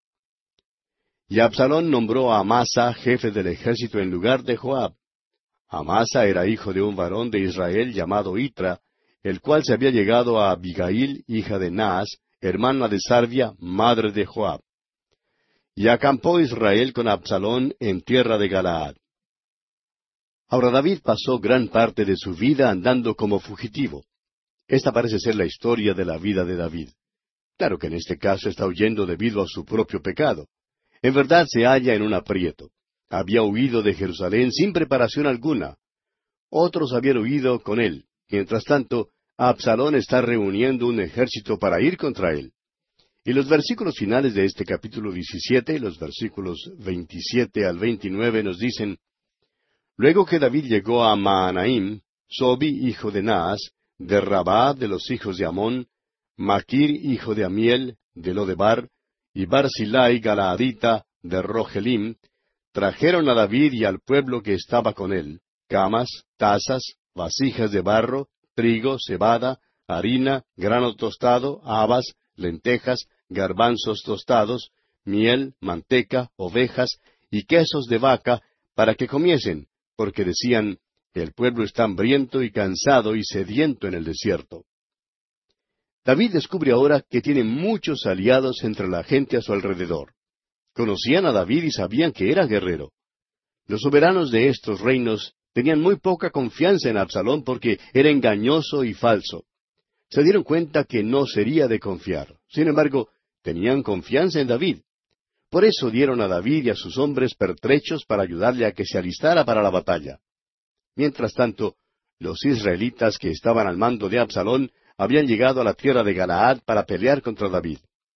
Y Absalón nombró a Amasa jefe del ejército en lugar de Joab. Amasa era hijo de un varón de Israel llamado Itra, el cual se había llegado a Abigail, hija de Naas, hermana de Sarvia, madre de Joab. Y acampó Israel con Absalón en tierra de Galaad. Ahora David pasó gran parte de su vida andando como fugitivo. Esta parece ser la historia de la vida de David. Claro que en este caso está huyendo debido a su propio pecado. En verdad se halla en un aprieto. Había huido de Jerusalén sin preparación alguna. Otros habían huido con él. Mientras tanto, Absalón está reuniendo un ejército para ir contra él. Y los versículos finales de este capítulo 17, los versículos 27 al 29, nos dicen: Luego que David llegó a Mahanaim, Sobi, hijo de Naas, de Rabá de los hijos de Amón, Maquir, hijo de Amiel, de Lodebar, y Barzillai Galaadita, de Rogelim, trajeron a David y al pueblo que estaba con él camas, tazas, vasijas de barro, trigo, cebada, harina, grano tostado, habas, lentejas, garbanzos tostados, miel, manteca, ovejas y quesos de vaca, para que comiesen, porque decían, el pueblo está hambriento y cansado y sediento en el desierto. David descubre ahora que tiene muchos aliados entre la gente a su alrededor. Conocían a David y sabían que era guerrero. Los soberanos de estos reinos tenían muy poca confianza en Absalón porque era engañoso y falso. Se dieron cuenta que no sería de confiar. Sin embargo, tenían confianza en David. Por eso dieron a David y a sus hombres pertrechos para ayudarle a que se alistara para la batalla. Mientras tanto, los israelitas que estaban al mando de Absalón habían llegado a la tierra de Galaad para pelear contra David.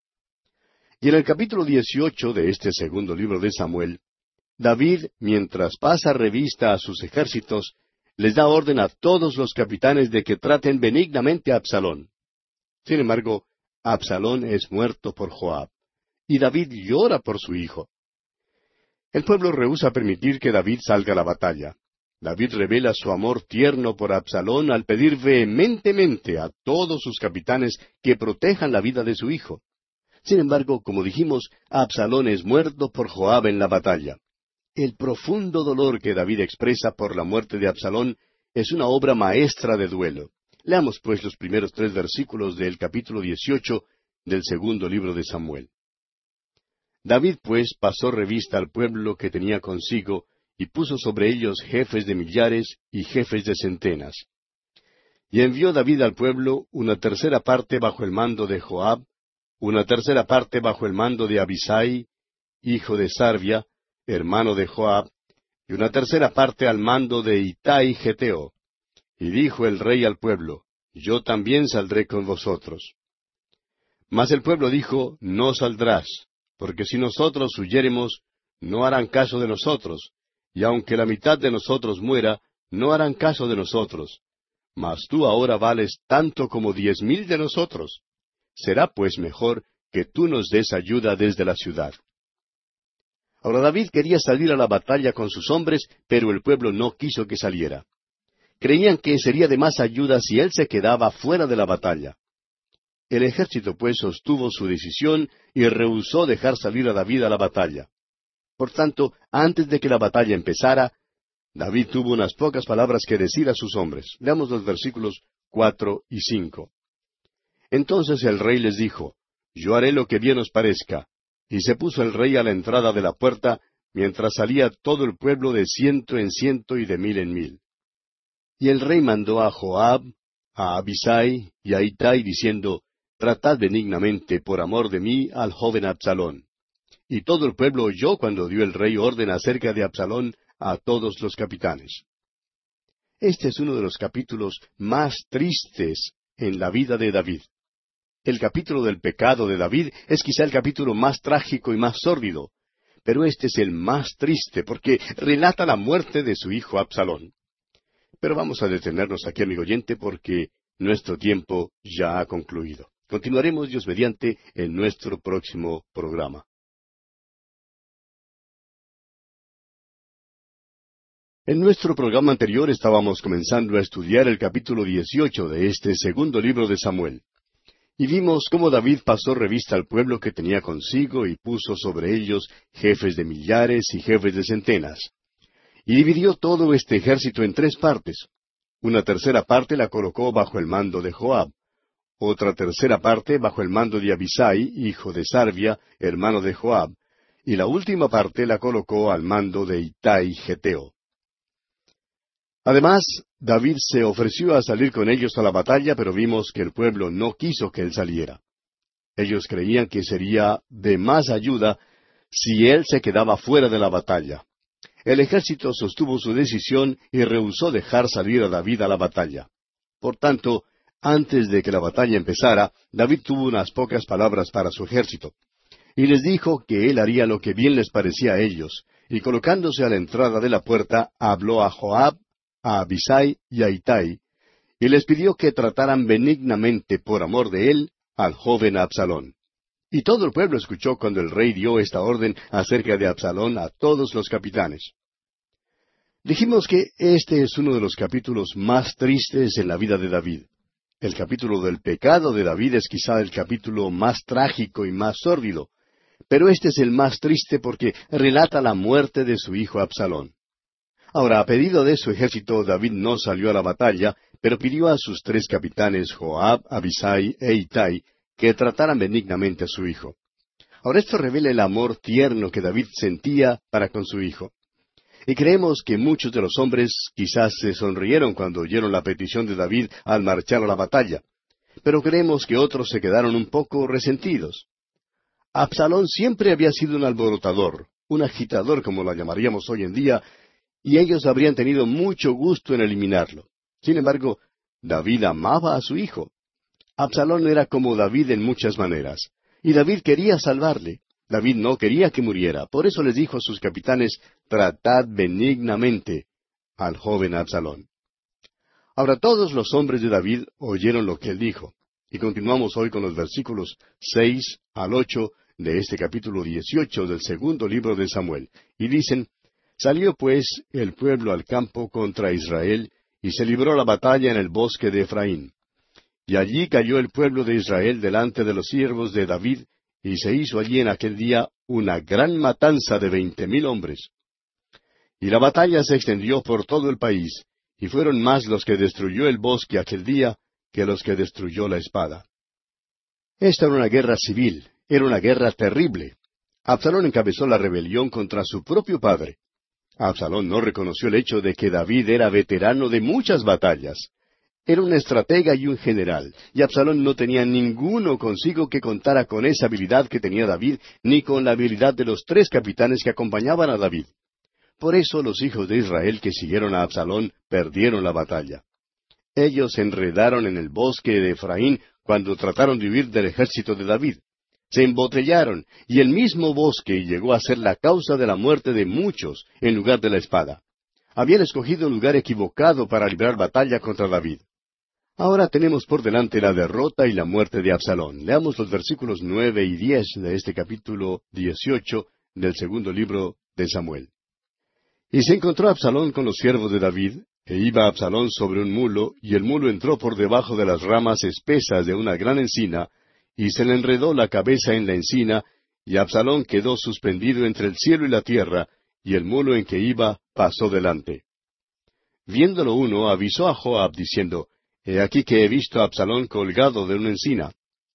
Y en el capítulo 18 de este segundo libro de Samuel, David, mientras pasa revista a sus ejércitos, les da orden a todos los capitanes de que traten benignamente a Absalón. Sin embargo, Absalón es muerto por Joab, y David llora por su hijo. El pueblo rehúsa permitir que David salga a la batalla. David revela su amor tierno por Absalón al pedir vehementemente a todos sus capitanes que protejan la vida de su hijo. Sin embargo, como dijimos, Absalón es muerto por Joab en la batalla. El profundo dolor que David expresa por la muerte de Absalón es una obra maestra de duelo. Leamos pues los primeros 3 versículos del capítulo 18 del segundo libro de Samuel. David pues pasó revista al pueblo que tenía consigo, y puso sobre ellos jefes de millares y jefes de centenas. Y envió David al pueblo una tercera parte bajo el mando de Joab, una tercera parte bajo el mando de Abisai, hijo de Sarvia, hermano de Joab, y una tercera parte al mando de Itai Geteo. Y dijo el rey al pueblo, yo también saldré con vosotros. Mas el pueblo dijo, no saldrás, porque si nosotros huyéremos, no harán caso de nosotros, y aunque la mitad de nosotros muera, no harán caso de nosotros. Mas tú ahora vales tanto como 10,000 de nosotros. Será pues mejor que tú nos des ayuda desde la ciudad. Ahora David quería salir a la batalla con sus hombres, pero el pueblo no quiso que saliera. Creían que sería de más ayuda si él se quedaba fuera de la batalla. El ejército pues sostuvo su decisión y rehusó dejar salir a David a la batalla. Por tanto, antes de que la batalla empezara, David tuvo unas pocas palabras que decir a sus hombres. Leamos los versículos 4 y 5. Entonces el rey les dijo, yo haré lo que bien os parezca. Y se puso el rey a la entrada de la puerta, mientras salía todo el pueblo de 100 en 100 y de 1000 en 1000. Y el rey mandó a Joab, a Abisai y a Itai, diciendo, tratad benignamente por amor de mí al joven Absalón. Y todo el pueblo oyó cuando dio el rey orden acerca de Absalón a todos los capitanes. Este es uno de los capítulos más tristes en la vida de David. El capítulo del pecado de David es quizá el capítulo más trágico y más sórdido, pero este es el más triste porque relata la muerte de su hijo Absalón. Pero vamos a detenernos aquí, amigo oyente, porque nuestro tiempo ya ha concluido. Continuaremos, Dios mediante, en nuestro próximo programa. En nuestro programa anterior estábamos comenzando a estudiar el capítulo 18 de este segundo libro de Samuel. Y vimos cómo David pasó revista al pueblo que tenía consigo y puso sobre ellos jefes de millares y jefes de centenas. Y dividió todo este ejército en 3 partes. Una tercera parte la colocó bajo el mando de Joab. Otra tercera parte bajo el mando de Abisai, hijo de Sarvia, hermano de Joab. Y la última parte la colocó al mando de Itai Geteo. Además, David se ofreció a salir con ellos a la batalla, pero vimos que el pueblo no quiso que él saliera. Ellos creían que sería de más ayuda si él se quedaba fuera de la batalla. El ejército sostuvo su decisión y rehusó dejar salir a David a la batalla. Por tanto, antes de que la batalla empezara, David tuvo unas pocas palabras para su ejército. Y les dijo que él haría lo que bien les parecía a ellos, y colocándose a la entrada de la puerta, habló a Joab, a Abisai y a Itai, y les pidió que trataran benignamente por amor de él al joven Absalón. Y todo el pueblo escuchó cuando el rey dio esta orden acerca de Absalón a todos los capitanes. Dijimos que este es uno de los capítulos más tristes en la vida de David. El capítulo del pecado de David es quizá el capítulo más trágico y más sórdido, pero este es el más triste porque relata la muerte de su hijo Absalón. Ahora, a pedido de su ejército, David no salió a la batalla, pero pidió a sus tres capitanes, Joab, Abisai e Itai, que trataran benignamente a su hijo. Ahora esto revela el amor tierno que David sentía para con su hijo. Y creemos que muchos de los hombres quizás se sonrieron cuando oyeron la petición de David al marchar a la batalla, pero creemos que otros se quedaron un poco resentidos. Absalón siempre había sido un alborotador, un agitador como lo llamaríamos hoy en día, y ellos habrían tenido mucho gusto en eliminarlo. Sin embargo, David amaba a su hijo. Absalón era como David en muchas maneras, y David quería salvarle. David no quería que muriera, por eso les dijo a sus capitanes, tratad benignamente al joven Absalón. Ahora todos los hombres de David oyeron lo que él dijo, y continuamos hoy con los versículos 6 al 8 de este capítulo 18 del segundo libro de Samuel, y dicen, Salió pues el pueblo al campo contra Israel, y se libró la batalla en el bosque de Efraín. Y allí cayó el pueblo de Israel delante de los siervos de David, y se hizo allí en aquel día una gran matanza de 20,000 hombres. Y la batalla se extendió por todo el país, y fueron más los que destruyó el bosque aquel día que los que destruyó la espada. Esta era una guerra civil, era una guerra terrible. Absalón encabezó la rebelión contra su propio padre. Absalón no reconoció el hecho de que David era veterano de muchas batallas. Era un estratega y un general, y Absalón no tenía ninguno consigo que contara con esa habilidad que tenía David, ni con la habilidad de los tres capitanes que acompañaban a David. Por eso los hijos de Israel que siguieron a Absalón perdieron la batalla. Ellos se enredaron en el bosque de Efraín cuando trataron de huir del ejército de David. Se embotellaron, y el mismo bosque llegó a ser la causa de la muerte de muchos en lugar de la espada. Habían escogido un lugar equivocado para librar batalla contra David. Ahora tenemos por delante la derrota y la muerte de Absalón. Leamos los versículos 9 y 10 de este capítulo 18 del segundo libro de Samuel. Y se encontró Absalón con los siervos de David, e iba Absalón sobre un mulo, y el mulo entró por debajo de las ramas espesas de una gran encina, y se le enredó la cabeza en la encina, y Absalón quedó suspendido entre el cielo y la tierra, y el mulo en que iba pasó delante. Viéndolo uno, avisó a Joab, diciendo, He aquí que he visto a Absalón colgado de una encina.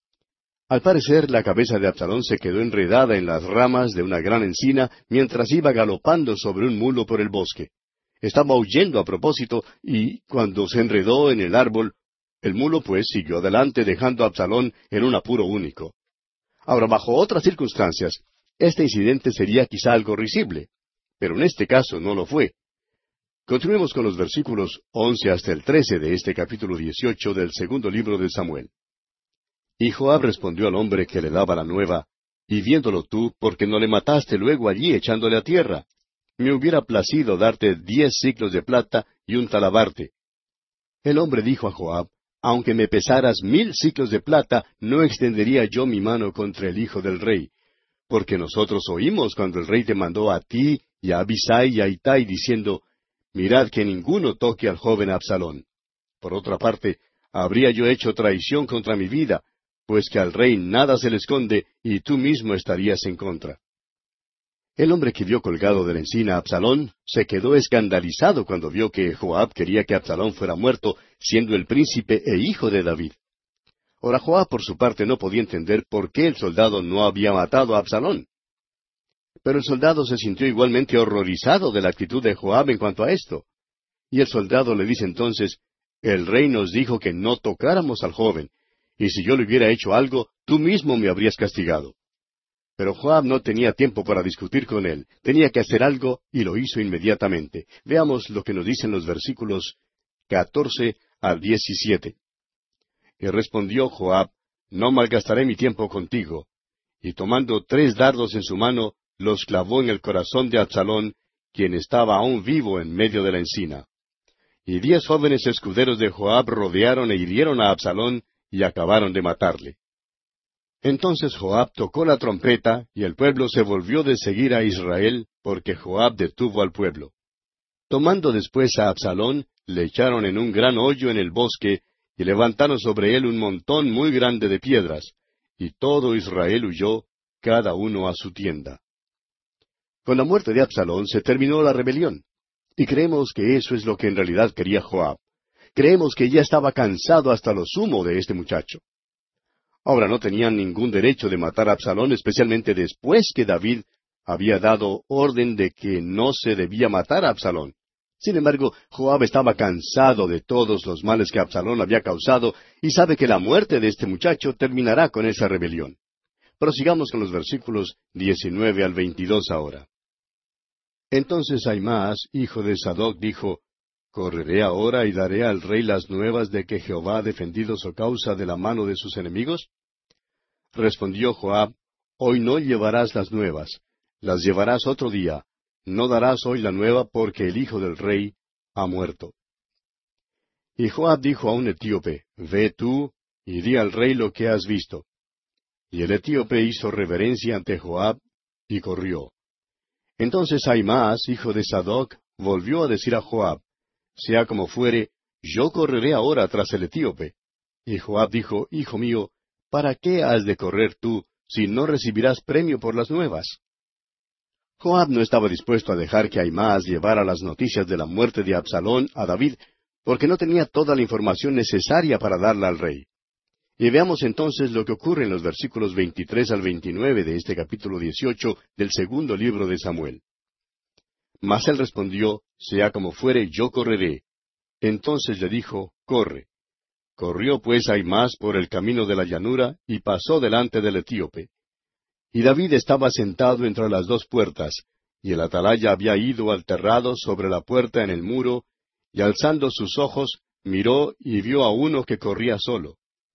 Al parecer, la cabeza de Absalón se quedó enredada en las ramas de una gran encina mientras iba galopando sobre un mulo por el bosque. Estaba huyendo a propósito, y cuando se enredó en el árbol, el mulo pues siguió adelante dejando a Absalón en un apuro único. Ahora, bajo otras circunstancias, este incidente sería quizá algo risible, pero en este caso no lo fue. Continuemos con los versículos 11 hasta el 13 de este capítulo 18 del segundo libro de Samuel. Y Joab respondió al hombre que le daba la nueva, Y viéndolo tú, ¿por qué no le mataste luego allí echándole a tierra? Me hubiera placido darte 10 siclos de plata y un talabarte. El hombre dijo a Joab, Aunque me pesaras 1,000 siclos de plata, no extendería yo mi mano contra el hijo del rey. Porque nosotros oímos cuando el rey te mandó a ti, y a Abisai y a Itai, diciendo, Mirad que ninguno toque al joven Absalón. Por otra parte, habría yo hecho traición contra mi vida, pues que al rey nada se le esconde, y tú mismo estarías en contra. El hombre que vio colgado de la encina a Absalón se quedó escandalizado cuando vio que Joab quería que Absalón fuera muerto, siendo el príncipe e hijo de David. Ahora Joab por su parte no podía entender por qué el soldado no había matado a Absalón. Pero el soldado se sintió igualmente horrorizado de la actitud de Joab en cuanto a esto. Y el soldado le dice entonces, El rey nos dijo que no tocáramos al joven, y si yo le hubiera hecho algo, tú mismo me habrías castigado. Pero Joab no tenía tiempo para discutir con él, tenía que hacer algo, y lo hizo inmediatamente. Veamos lo que nos dicen los versículos 14 al 17. Y respondió Joab, No malgastaré mi tiempo contigo. Y tomando 3 dardos en su mano, los clavó en el corazón de Absalón, quien estaba aún vivo en medio de la encina. Y 10 jóvenes escuderos de Joab rodearon e hirieron a Absalón, y acabaron de matarle. Entonces Joab tocó la trompeta, y el pueblo se volvió de seguir a Israel, porque Joab detuvo al pueblo. Tomando después a Absalón, le echaron en un gran hoyo en el bosque, y levantaron sobre él un montón muy grande de piedras, y todo Israel huyó, cada uno a su tienda. Con la muerte de Absalón se terminó la rebelión, y creemos que eso es lo que en realidad quería Joab. Creemos que ya estaba cansado hasta lo sumo de este muchacho. Ahora no tenían ningún derecho de matar a Absalón, especialmente después que David había dado orden de que no se debía matar a Absalón. Sin embargo, Joab estaba cansado de todos los males que Absalón había causado y sabe que la muerte de este muchacho terminará con esa rebelión. Prosigamos con los versículos 19 al 22 ahora. Entonces Ahimaas, hijo de Sadoc, dijo, ¿correré ahora y daré al rey las nuevas de que Jehová ha defendido su causa de la mano de sus enemigos? Respondió Joab, Hoy no llevarás las nuevas, las llevarás otro día, no darás hoy la nueva porque el hijo del rey ha muerto. Y Joab dijo a un etíope, Ve tú y di al rey lo que has visto. Y el etíope hizo reverencia ante Joab y corrió. Entonces Ahimaas, hijo de Sadoc, volvió a decir a Joab, Sea como fuere, yo correré ahora tras el etíope. Y Joab dijo, Hijo mío, ¿para qué has de correr tú, si no recibirás premio por las nuevas? Joab no estaba dispuesto a dejar que Ahimaas llevara las noticias de la muerte de Absalón a David, porque no tenía toda la información necesaria para darla al rey. Y veamos entonces lo que ocurre en los versículos 23 al 29 de este capítulo 18 del segundo libro de Samuel. Mas él respondió, Sea como fuere, yo correré. Entonces le dijo, Corre. Corrió pues Ahimaas por el camino de la llanura, y pasó delante del etíope. Y David estaba sentado entre las dos puertas, y el atalaya había ido al terrado sobre la puerta en el muro, y alzando sus ojos, miró y vio a uno que corría solo.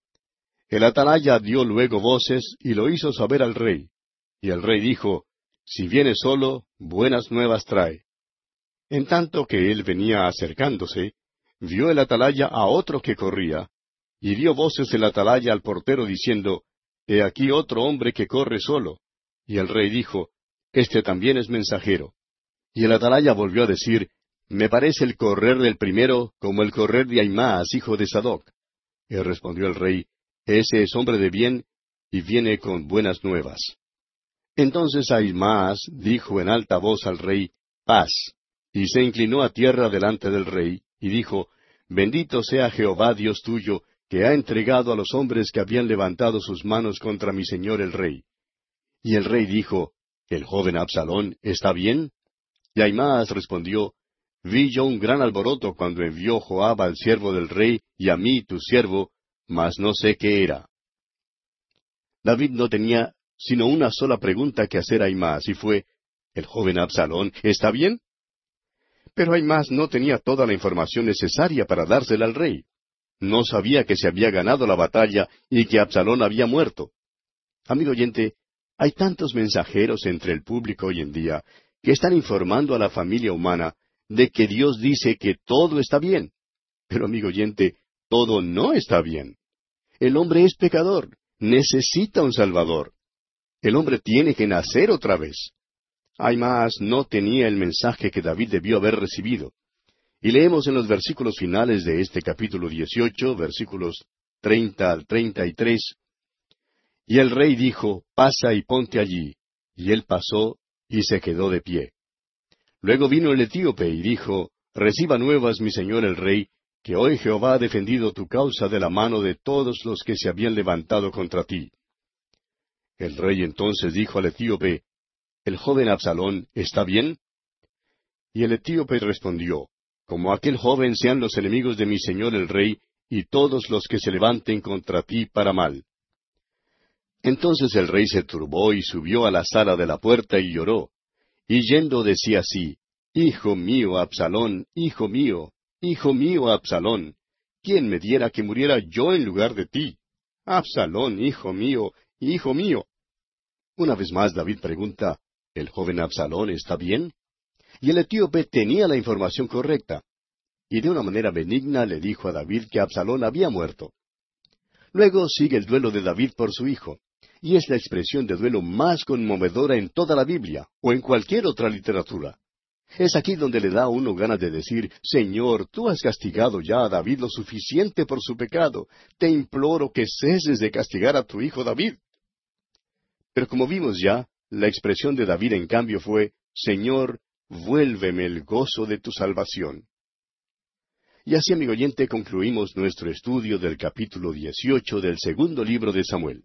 El atalaya dio luego voces, y lo hizo saber al rey. Y el rey dijo, Si viene solo, buenas nuevas trae. En tanto que él venía acercándose, vio el atalaya a otro que corría, y dio voces el atalaya al portero diciendo, He aquí otro hombre que corre solo. Y el rey dijo, Este también es mensajero. Y el atalaya volvió a decir, Me parece el correr del primero como el correr de Ahimaas, hijo de Sadoc. Y respondió el rey, Ese es hombre de bien, y viene con buenas nuevas. Entonces Ahimaas dijo en alta voz al rey, Paz. Y se inclinó a tierra delante del rey, y dijo, Bendito sea Jehová Dios tuyo, que ha entregado a los hombres que habían levantado sus manos contra mi señor el rey. Y el rey dijo, ¿El joven Absalón está bien? Y Ahimaas respondió, Vi yo un gran alboroto cuando envió Joab al siervo del rey y a mí tu siervo, mas no sé qué era. David no tenía sino una sola pregunta que hacer a Ahimaas, y fue, ¿El joven Absalón está bien? Pero Ahimaas no tenía toda la información necesaria para dársela al rey. No sabía que se había ganado la batalla y que Absalón había muerto. Amigo oyente, hay tantos mensajeros entre el público hoy en día que están informando a la familia humana de que Dios dice que todo está bien. Pero amigo oyente, todo no está bien. El hombre es pecador, necesita un Salvador. El hombre tiene que nacer otra vez. Ahimaas no tenía el mensaje que David debió haber recibido. Y leemos en los versículos finales de este capítulo 18, versículos 30 al 33, Y el rey dijo, Pasa y ponte allí. Y él pasó y se quedó de pie. Luego vino el etíope y dijo, Reciba nuevas, mi señor el rey, que hoy Jehová ha defendido tu causa de la mano de todos los que se habían levantado contra ti. El rey entonces dijo al etíope, ¿El joven Absalón está bien? Y el etíope respondió, Como aquel joven sean los enemigos de mi señor el rey, y todos los que se levanten contra ti para mal. Entonces el rey se turbó y subió a la sala de la puerta y lloró. Y yendo decía así, Hijo mío, Absalón, hijo mío, Absalón, ¿quién me diera que muriera yo en lugar de ti? Absalón, hijo mío, hijo mío. Una vez más David pregunta, ¿El joven Absalón está bien? Y el etíope tenía la información correcta. Y de una manera benigna le dijo a David que Absalón había muerto. Luego sigue el duelo de David por su hijo. y es la expresión de duelo más conmovedora en toda la Biblia, o en cualquier otra literatura. Es aquí donde le da a uno ganas de decir, Señor, tú has castigado ya a David lo suficiente por su pecado. Te imploro que ceses de castigar a tu hijo David. Pero como vimos ya, la expresión de David en cambio fue, Señor, vuélveme el gozo de tu salvación. Y así, amigo oyente, concluimos nuestro estudio del capítulo 18 del segundo libro de Samuel.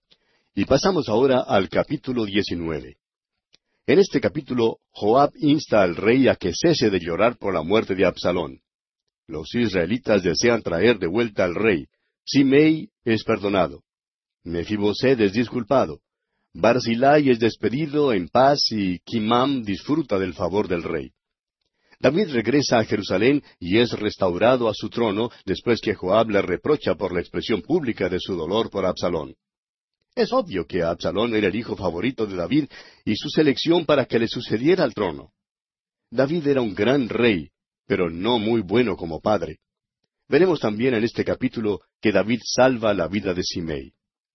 Y pasamos ahora al capítulo 19. En este capítulo, Joab insta al rey a que cese de llorar por la muerte de Absalón. Los israelitas desean traer de vuelta al rey. Simei es perdonado. Mefiboset es disculpado. Barzillai es despedido en paz y Quimam disfruta del favor del rey. David regresa a Jerusalén y es restaurado a su trono después que Joab le reprocha por la expresión pública de su dolor por Absalón. Es obvio que Absalón era el hijo favorito de David y su selección para que le sucediera al trono. David era un gran rey, pero no muy bueno como padre. Veremos también en este capítulo que David salva la vida de Simei.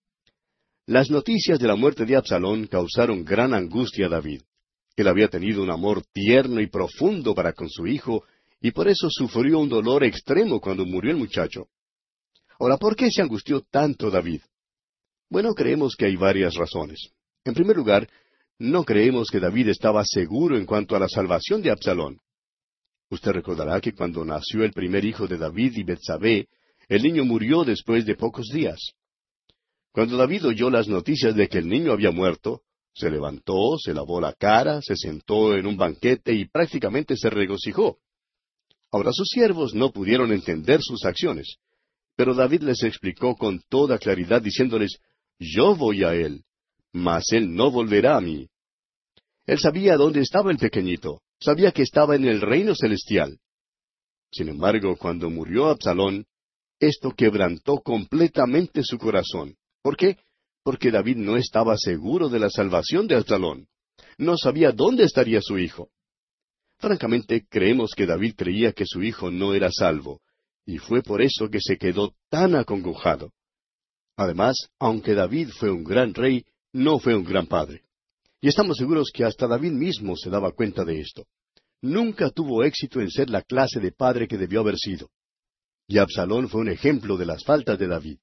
Las noticias de la muerte de Absalón causaron gran angustia a David. Él había tenido un amor tierno y profundo para con su hijo, y por eso sufrió un dolor extremo cuando murió el muchacho. Ahora, ¿por qué se angustió tanto David? Bueno, creemos que hay varias razones. En primer lugar, no creemos que David estaba seguro en cuanto a la salvación de Absalón. Usted recordará que cuando nació el primer hijo de David y Betsabé, el niño murió después de pocos días. Cuando David oyó las noticias de que el niño había muerto, se levantó, se lavó la cara, se sentó en un banquete y prácticamente se regocijó. Ahora sus siervos no pudieron entender sus acciones, pero David les explicó con toda claridad diciéndoles, yo voy a él, mas él no volverá a mí. Él sabía dónde estaba el pequeñito, sabía que estaba en el reino celestial. Sin embargo, cuando murió Absalón, esto quebrantó completamente su corazón. ¿Por qué? Porque David no estaba seguro de la salvación de Absalón. No sabía dónde estaría su hijo. Francamente, creemos que David creía que su hijo no era salvo, y fue por eso que se quedó tan acongojado. Además, aunque David fue un gran rey, no fue un gran padre. Y estamos seguros que hasta David mismo se daba cuenta de esto. Nunca tuvo éxito en ser la clase de padre que debió haber sido. Y Absalón fue un ejemplo de las faltas de David.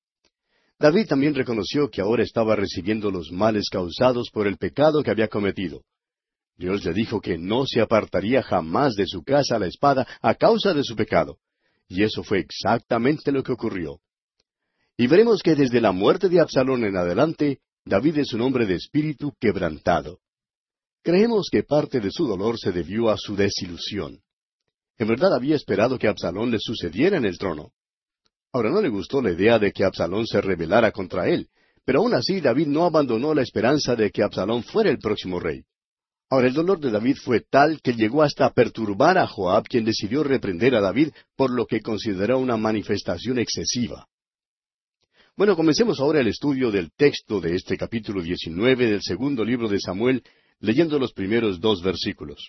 David también reconoció que ahora estaba recibiendo los males causados por el pecado que había cometido. Dios le dijo que no se apartaría jamás de su casa la espada a causa de su pecado. Y eso fue exactamente lo que ocurrió. Y veremos que desde la muerte de Absalón en adelante, David es un hombre de espíritu quebrantado. Creemos que parte de su dolor se debió a su desilusión. En verdad había esperado que Absalón le sucediera en el trono. Ahora no le gustó la idea de que Absalón se rebelara contra él, pero aún así David no abandonó la esperanza de que Absalón fuera el próximo rey. Ahora el dolor de David fue tal que llegó hasta a perturbar a Joab, quien decidió reprender a David por lo que consideró una manifestación excesiva. Bueno, comencemos ahora el estudio del texto de este capítulo 19 del segundo libro de Samuel, leyendo los primeros 2 versículos.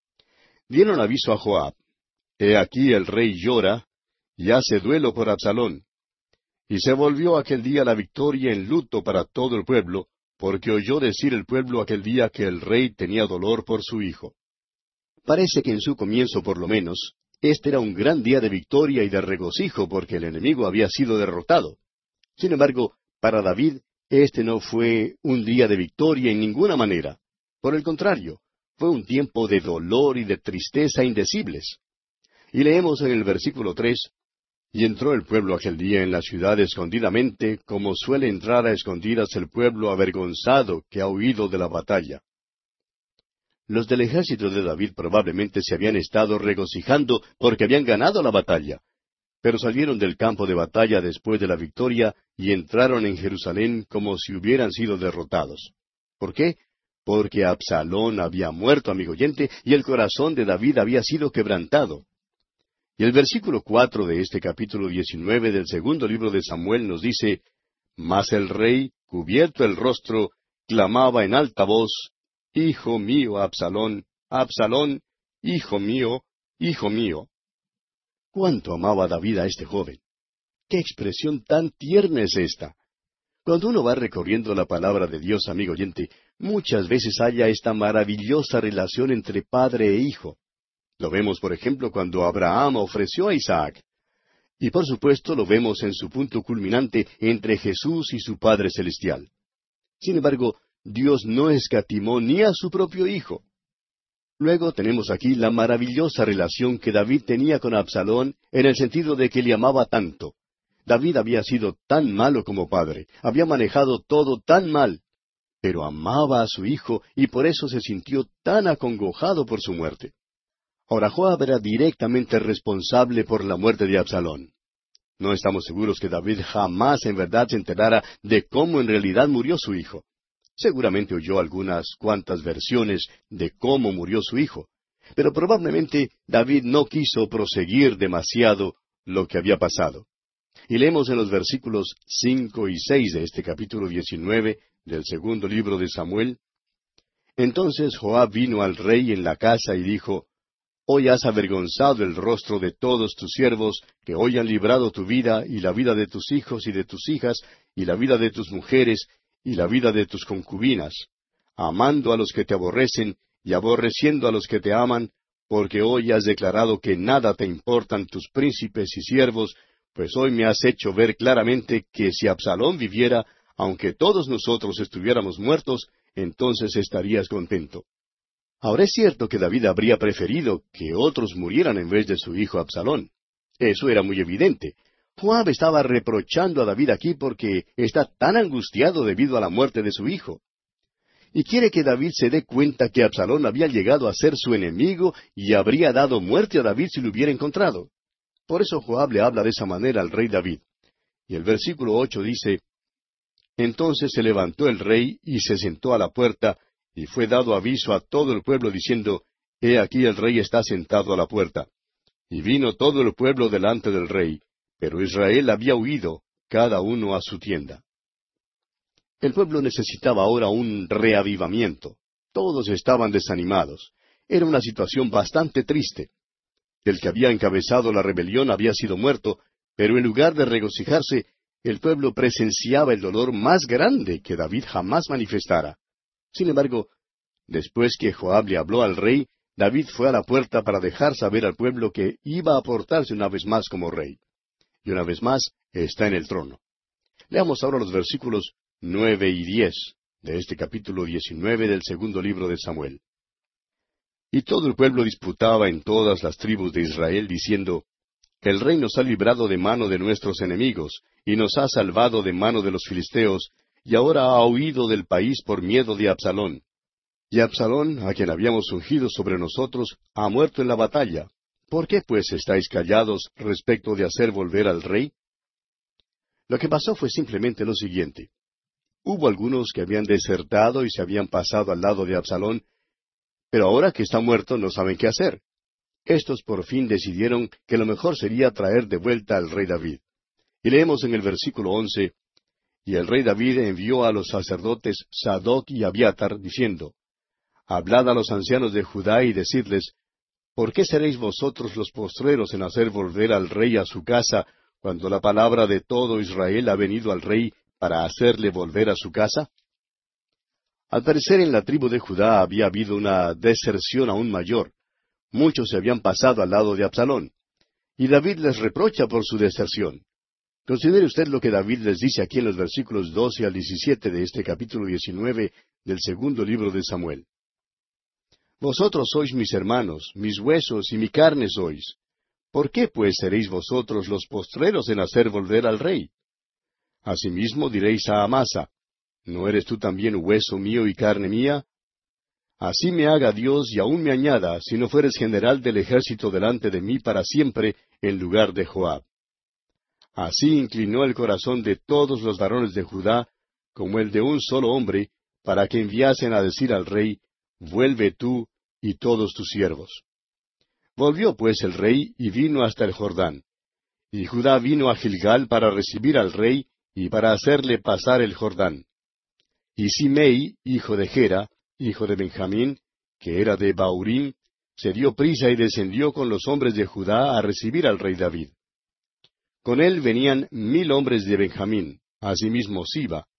Dieron aviso a Joab: He aquí el rey llora, y hace duelo por Absalón. Y se volvió aquel día la victoria en luto para todo el pueblo, porque oyó decir el pueblo aquel día que el rey tenía dolor por su hijo. Parece que en su comienzo por lo menos, este era un gran día de victoria y de regocijo porque el enemigo había sido derrotado. Sin embargo, para David, este no fue un día de victoria en ninguna manera. Por el contrario, fue un tiempo de dolor y de tristeza indecibles. Y leemos en el versículo 3, Y entró el pueblo aquel día en la ciudad escondidamente, como suele entrar a escondidas el pueblo avergonzado que ha huido de la batalla. Los del ejército de David probablemente se habían estado regocijando porque habían ganado la batalla, pero salieron del campo de batalla después de la victoria y entraron en Jerusalén como si hubieran sido derrotados. ¿Por qué? Porque Absalón había muerto, amigo oyente, y el corazón de David había sido quebrantado. Y el versículo 4 de este capítulo 19 del segundo libro de Samuel nos dice, Mas el rey, cubierto el rostro, clamaba en alta voz, Hijo mío, Absalón, Absalón, hijo mío, hijo mío. ¿Cuánto amaba David a este joven? ¡Qué expresión tan tierna es esta! Cuando uno va recorriendo la palabra de Dios, amigo oyente, muchas veces halla esta maravillosa relación entre padre e hijo. Lo vemos, por ejemplo, cuando Abraham ofreció a Isaac. Y por supuesto lo vemos en su punto culminante entre Jesús y su Padre Celestial. Sin embargo, Dios no escatimó ni a su propio hijo. Luego tenemos aquí la maravillosa relación que David tenía con Absalón en el sentido de que le amaba tanto. David había sido tan malo como padre, había manejado todo tan mal, pero amaba a su hijo y por eso se sintió tan acongojado por su muerte. Ahora Joab era directamente responsable por la muerte de Absalón. No estamos seguros que David jamás en verdad se enterara de cómo en realidad murió su hijo. Seguramente oyó algunas cuantas versiones de cómo murió su hijo, pero probablemente David no quiso proseguir demasiado lo que había pasado. Y leemos en los versículos 5 y 6 de este capítulo 19 del segundo libro de Samuel. Entonces Joab vino al rey en la casa y dijo, Hoy has avergonzado el rostro de todos tus siervos, que hoy han librado tu vida, y la vida de tus hijos y de tus hijas, y la vida de tus mujeres, y la vida de tus concubinas, amando a los que te aborrecen, y aborreciendo a los que te aman, porque hoy has declarado que nada te importan tus príncipes y siervos, pues hoy me has hecho ver claramente que si Absalón viviera, aunque todos nosotros estuviéramos muertos, entonces estarías contento. Ahora es cierto que David habría preferido que otros murieran en vez de su hijo Absalón. Eso era muy evidente. Joab estaba reprochando a David aquí porque está tan angustiado debido a la muerte de su hijo. Y quiere que David se dé cuenta que Absalón había llegado a ser su enemigo y habría dado muerte a David si lo hubiera encontrado. Por eso Joab le habla de esa manera al rey David. Y el versículo 8 dice, Entonces se levantó el rey y se sentó a la puerta, y fue dado aviso a todo el pueblo diciendo, He aquí el rey está sentado a la puerta. Y vino todo el pueblo delante del rey, pero Israel había huido, cada uno a su tienda. El pueblo necesitaba ahora un reavivamiento. Todos estaban desanimados. Era una situación bastante triste. El que había encabezado la rebelión había sido muerto, pero en lugar de regocijarse, el pueblo presenciaba el dolor más grande que David jamás manifestara. Sin embargo, después que Joab le habló al rey, David fue a la puerta para dejar saber al pueblo que iba a portarse una vez más como rey. Y una vez más está en el trono. Leamos ahora los versículos 9 y 10 de este capítulo 19 del segundo libro de Samuel. Y todo el pueblo disputaba en todas las tribus de Israel, diciendo, El rey nos ha librado de mano de nuestros enemigos, y nos ha salvado de mano de los filisteos, y ahora ha huido del país por miedo de Absalón. Y Absalón, a quien habíamos ungido sobre nosotros, ha muerto en la batalla. ¿Por qué pues estáis callados respecto de hacer volver al rey? Lo que pasó fue simplemente lo siguiente. Hubo algunos que habían desertado y se habían pasado al lado de Absalón, pero ahora que está muerto no saben qué hacer. Estos por fin decidieron que lo mejor sería traer de vuelta al rey David. Y leemos en el versículo 11, Y el rey David envió a los sacerdotes Sadoc y Abiatar, diciendo, Hablad a los ancianos de Judá y decidles, ¿por qué seréis vosotros los postreros en hacer volver al rey a su casa, cuando la palabra de todo Israel ha venido al rey para hacerle volver a su casa? Al parecer en la tribu de Judá había habido una deserción aún mayor. Muchos se habían pasado al lado de Absalón. Y David les reprocha por su deserción. Considere usted lo que David les dice aquí en los versículos 12 al 17 de este capítulo 19 del segundo libro de Samuel. Vosotros sois mis hermanos, mis huesos y mi carne sois. ¿Por qué pues seréis vosotros los postreros en hacer volver al rey? Asimismo diréis a Amasa, ¿no eres tú también hueso mío y carne mía? Así me haga Dios y aún me añada, si no fueres general del ejército delante de mí para siempre, en lugar de Joab. Así inclinó el corazón de todos los varones de Judá, como el de un solo hombre, para que enviasen a decir al rey, Vuelve tú y todos tus siervos. Volvió pues el rey y vino hasta el Jordán. Y Judá vino a Gilgal para recibir al rey y para hacerle pasar el Jordán. Y Simei, hijo de Gera, hijo de Benjamín, que era de Baurín, se dio prisa y descendió con los hombres de Judá a recibir al rey David. Con él venían 1000 hombres de Benjamín, asimismo Siba,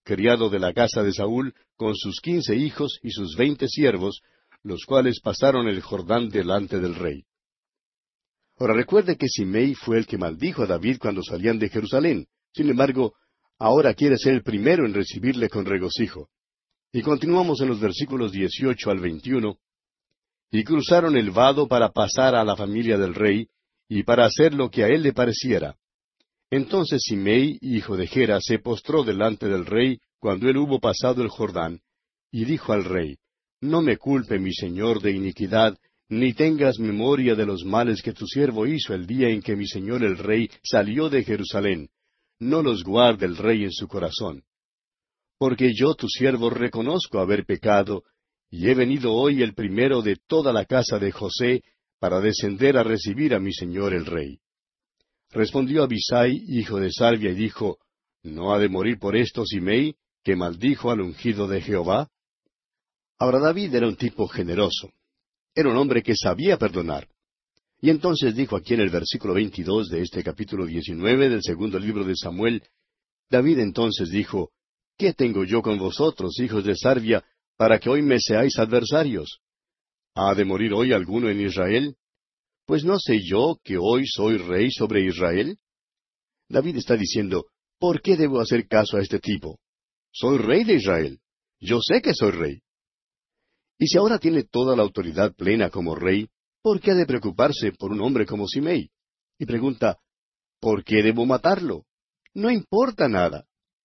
criado de la casa de Saúl, con sus 15 hijos y sus 20 siervos, los cuales pasaron el Jordán delante del rey. Ahora recuerde que Simei fue el que maldijo a David cuando salían de Jerusalén. Sin embargo, ahora quiere ser el primero en recibirle con regocijo. Y continuamos en los versículos 18 al 21. Y cruzaron el vado para pasar a la familia del rey, y para hacer lo que a él le pareciera. Entonces Simei, hijo de Gera, se postró delante del rey cuando él hubo pasado el Jordán, y dijo al rey, No me culpe mi señor de iniquidad, ni tengas memoria de los males que tu siervo hizo el día en que mi señor el rey salió de Jerusalén. No los guarde el rey en su corazón. Porque yo tu siervo reconozco haber pecado, y he venido hoy el primero de toda la casa de José, para descender a recibir a mi señor el rey. Respondió Abisai, hijo de Sarvia, y dijo, ¿No ha de morir por esto Simei, que maldijo al ungido de Jehová? Ahora David era un tipo generoso. Era un hombre que sabía perdonar. Y entonces dijo aquí en el versículo 22 de este capítulo 19 del segundo libro de Samuel, David entonces dijo, ¿Qué tengo yo con vosotros, hijos de Sarvia, para que hoy me seáis adversarios? ¿Ha de morir hoy alguno en Israel? Pues no sé yo que hoy soy rey sobre Israel. David está diciendo, ¿por qué debo hacer caso a este tipo? Soy rey de Israel. Yo sé que soy rey. Y si ahora tiene toda la autoridad plena como rey, ¿por qué ha de preocuparse por un hombre como Simei? Y pregunta, ¿por qué debo matarlo? No importa nada.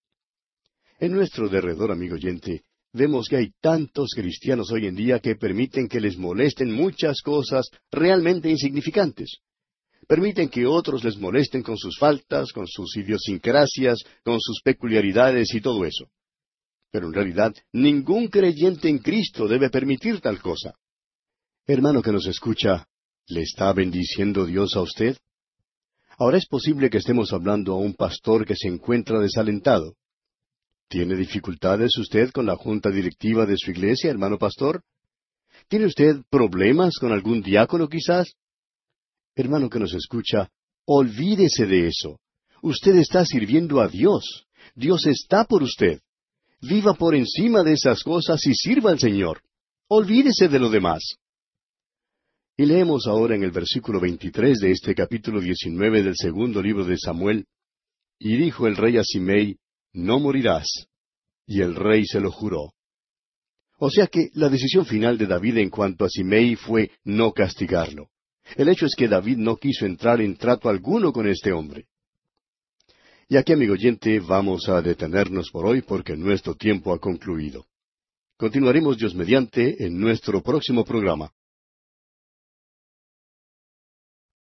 En nuestro derredor, amigo oyente, vemos que hay tantos cristianos hoy en día que permiten que les molesten muchas cosas realmente insignificantes. Permiten que otros les molesten con sus faltas, con sus idiosincrasias, con sus peculiaridades y todo eso. Pero en realidad, ningún creyente en Cristo debe permitir tal cosa. Hermano que nos escucha, ¿le está bendiciendo Dios a usted? Ahora es posible que estemos hablando a un pastor que se encuentra desalentado. ¿Tiene dificultades usted con la junta directiva de su iglesia, hermano pastor? ¿Tiene usted problemas con algún diácono quizás? Hermano que nos escucha, olvídese de eso. Usted está sirviendo a Dios. Dios está por usted. Viva por encima de esas cosas y sirva al Señor. Olvídese de lo demás. Y leemos ahora en el versículo 23 de este capítulo 19 del segundo libro de Samuel, Y dijo el rey a Simei, No morirás. Y el rey se lo juró. O sea que la decisión final de David en cuanto a Simei fue no castigarlo. El hecho es que David no quiso entrar en trato alguno con este hombre. Y aquí, amigo oyente, vamos a detenernos por hoy porque nuestro tiempo ha concluido. Continuaremos Dios mediante en nuestro próximo programa.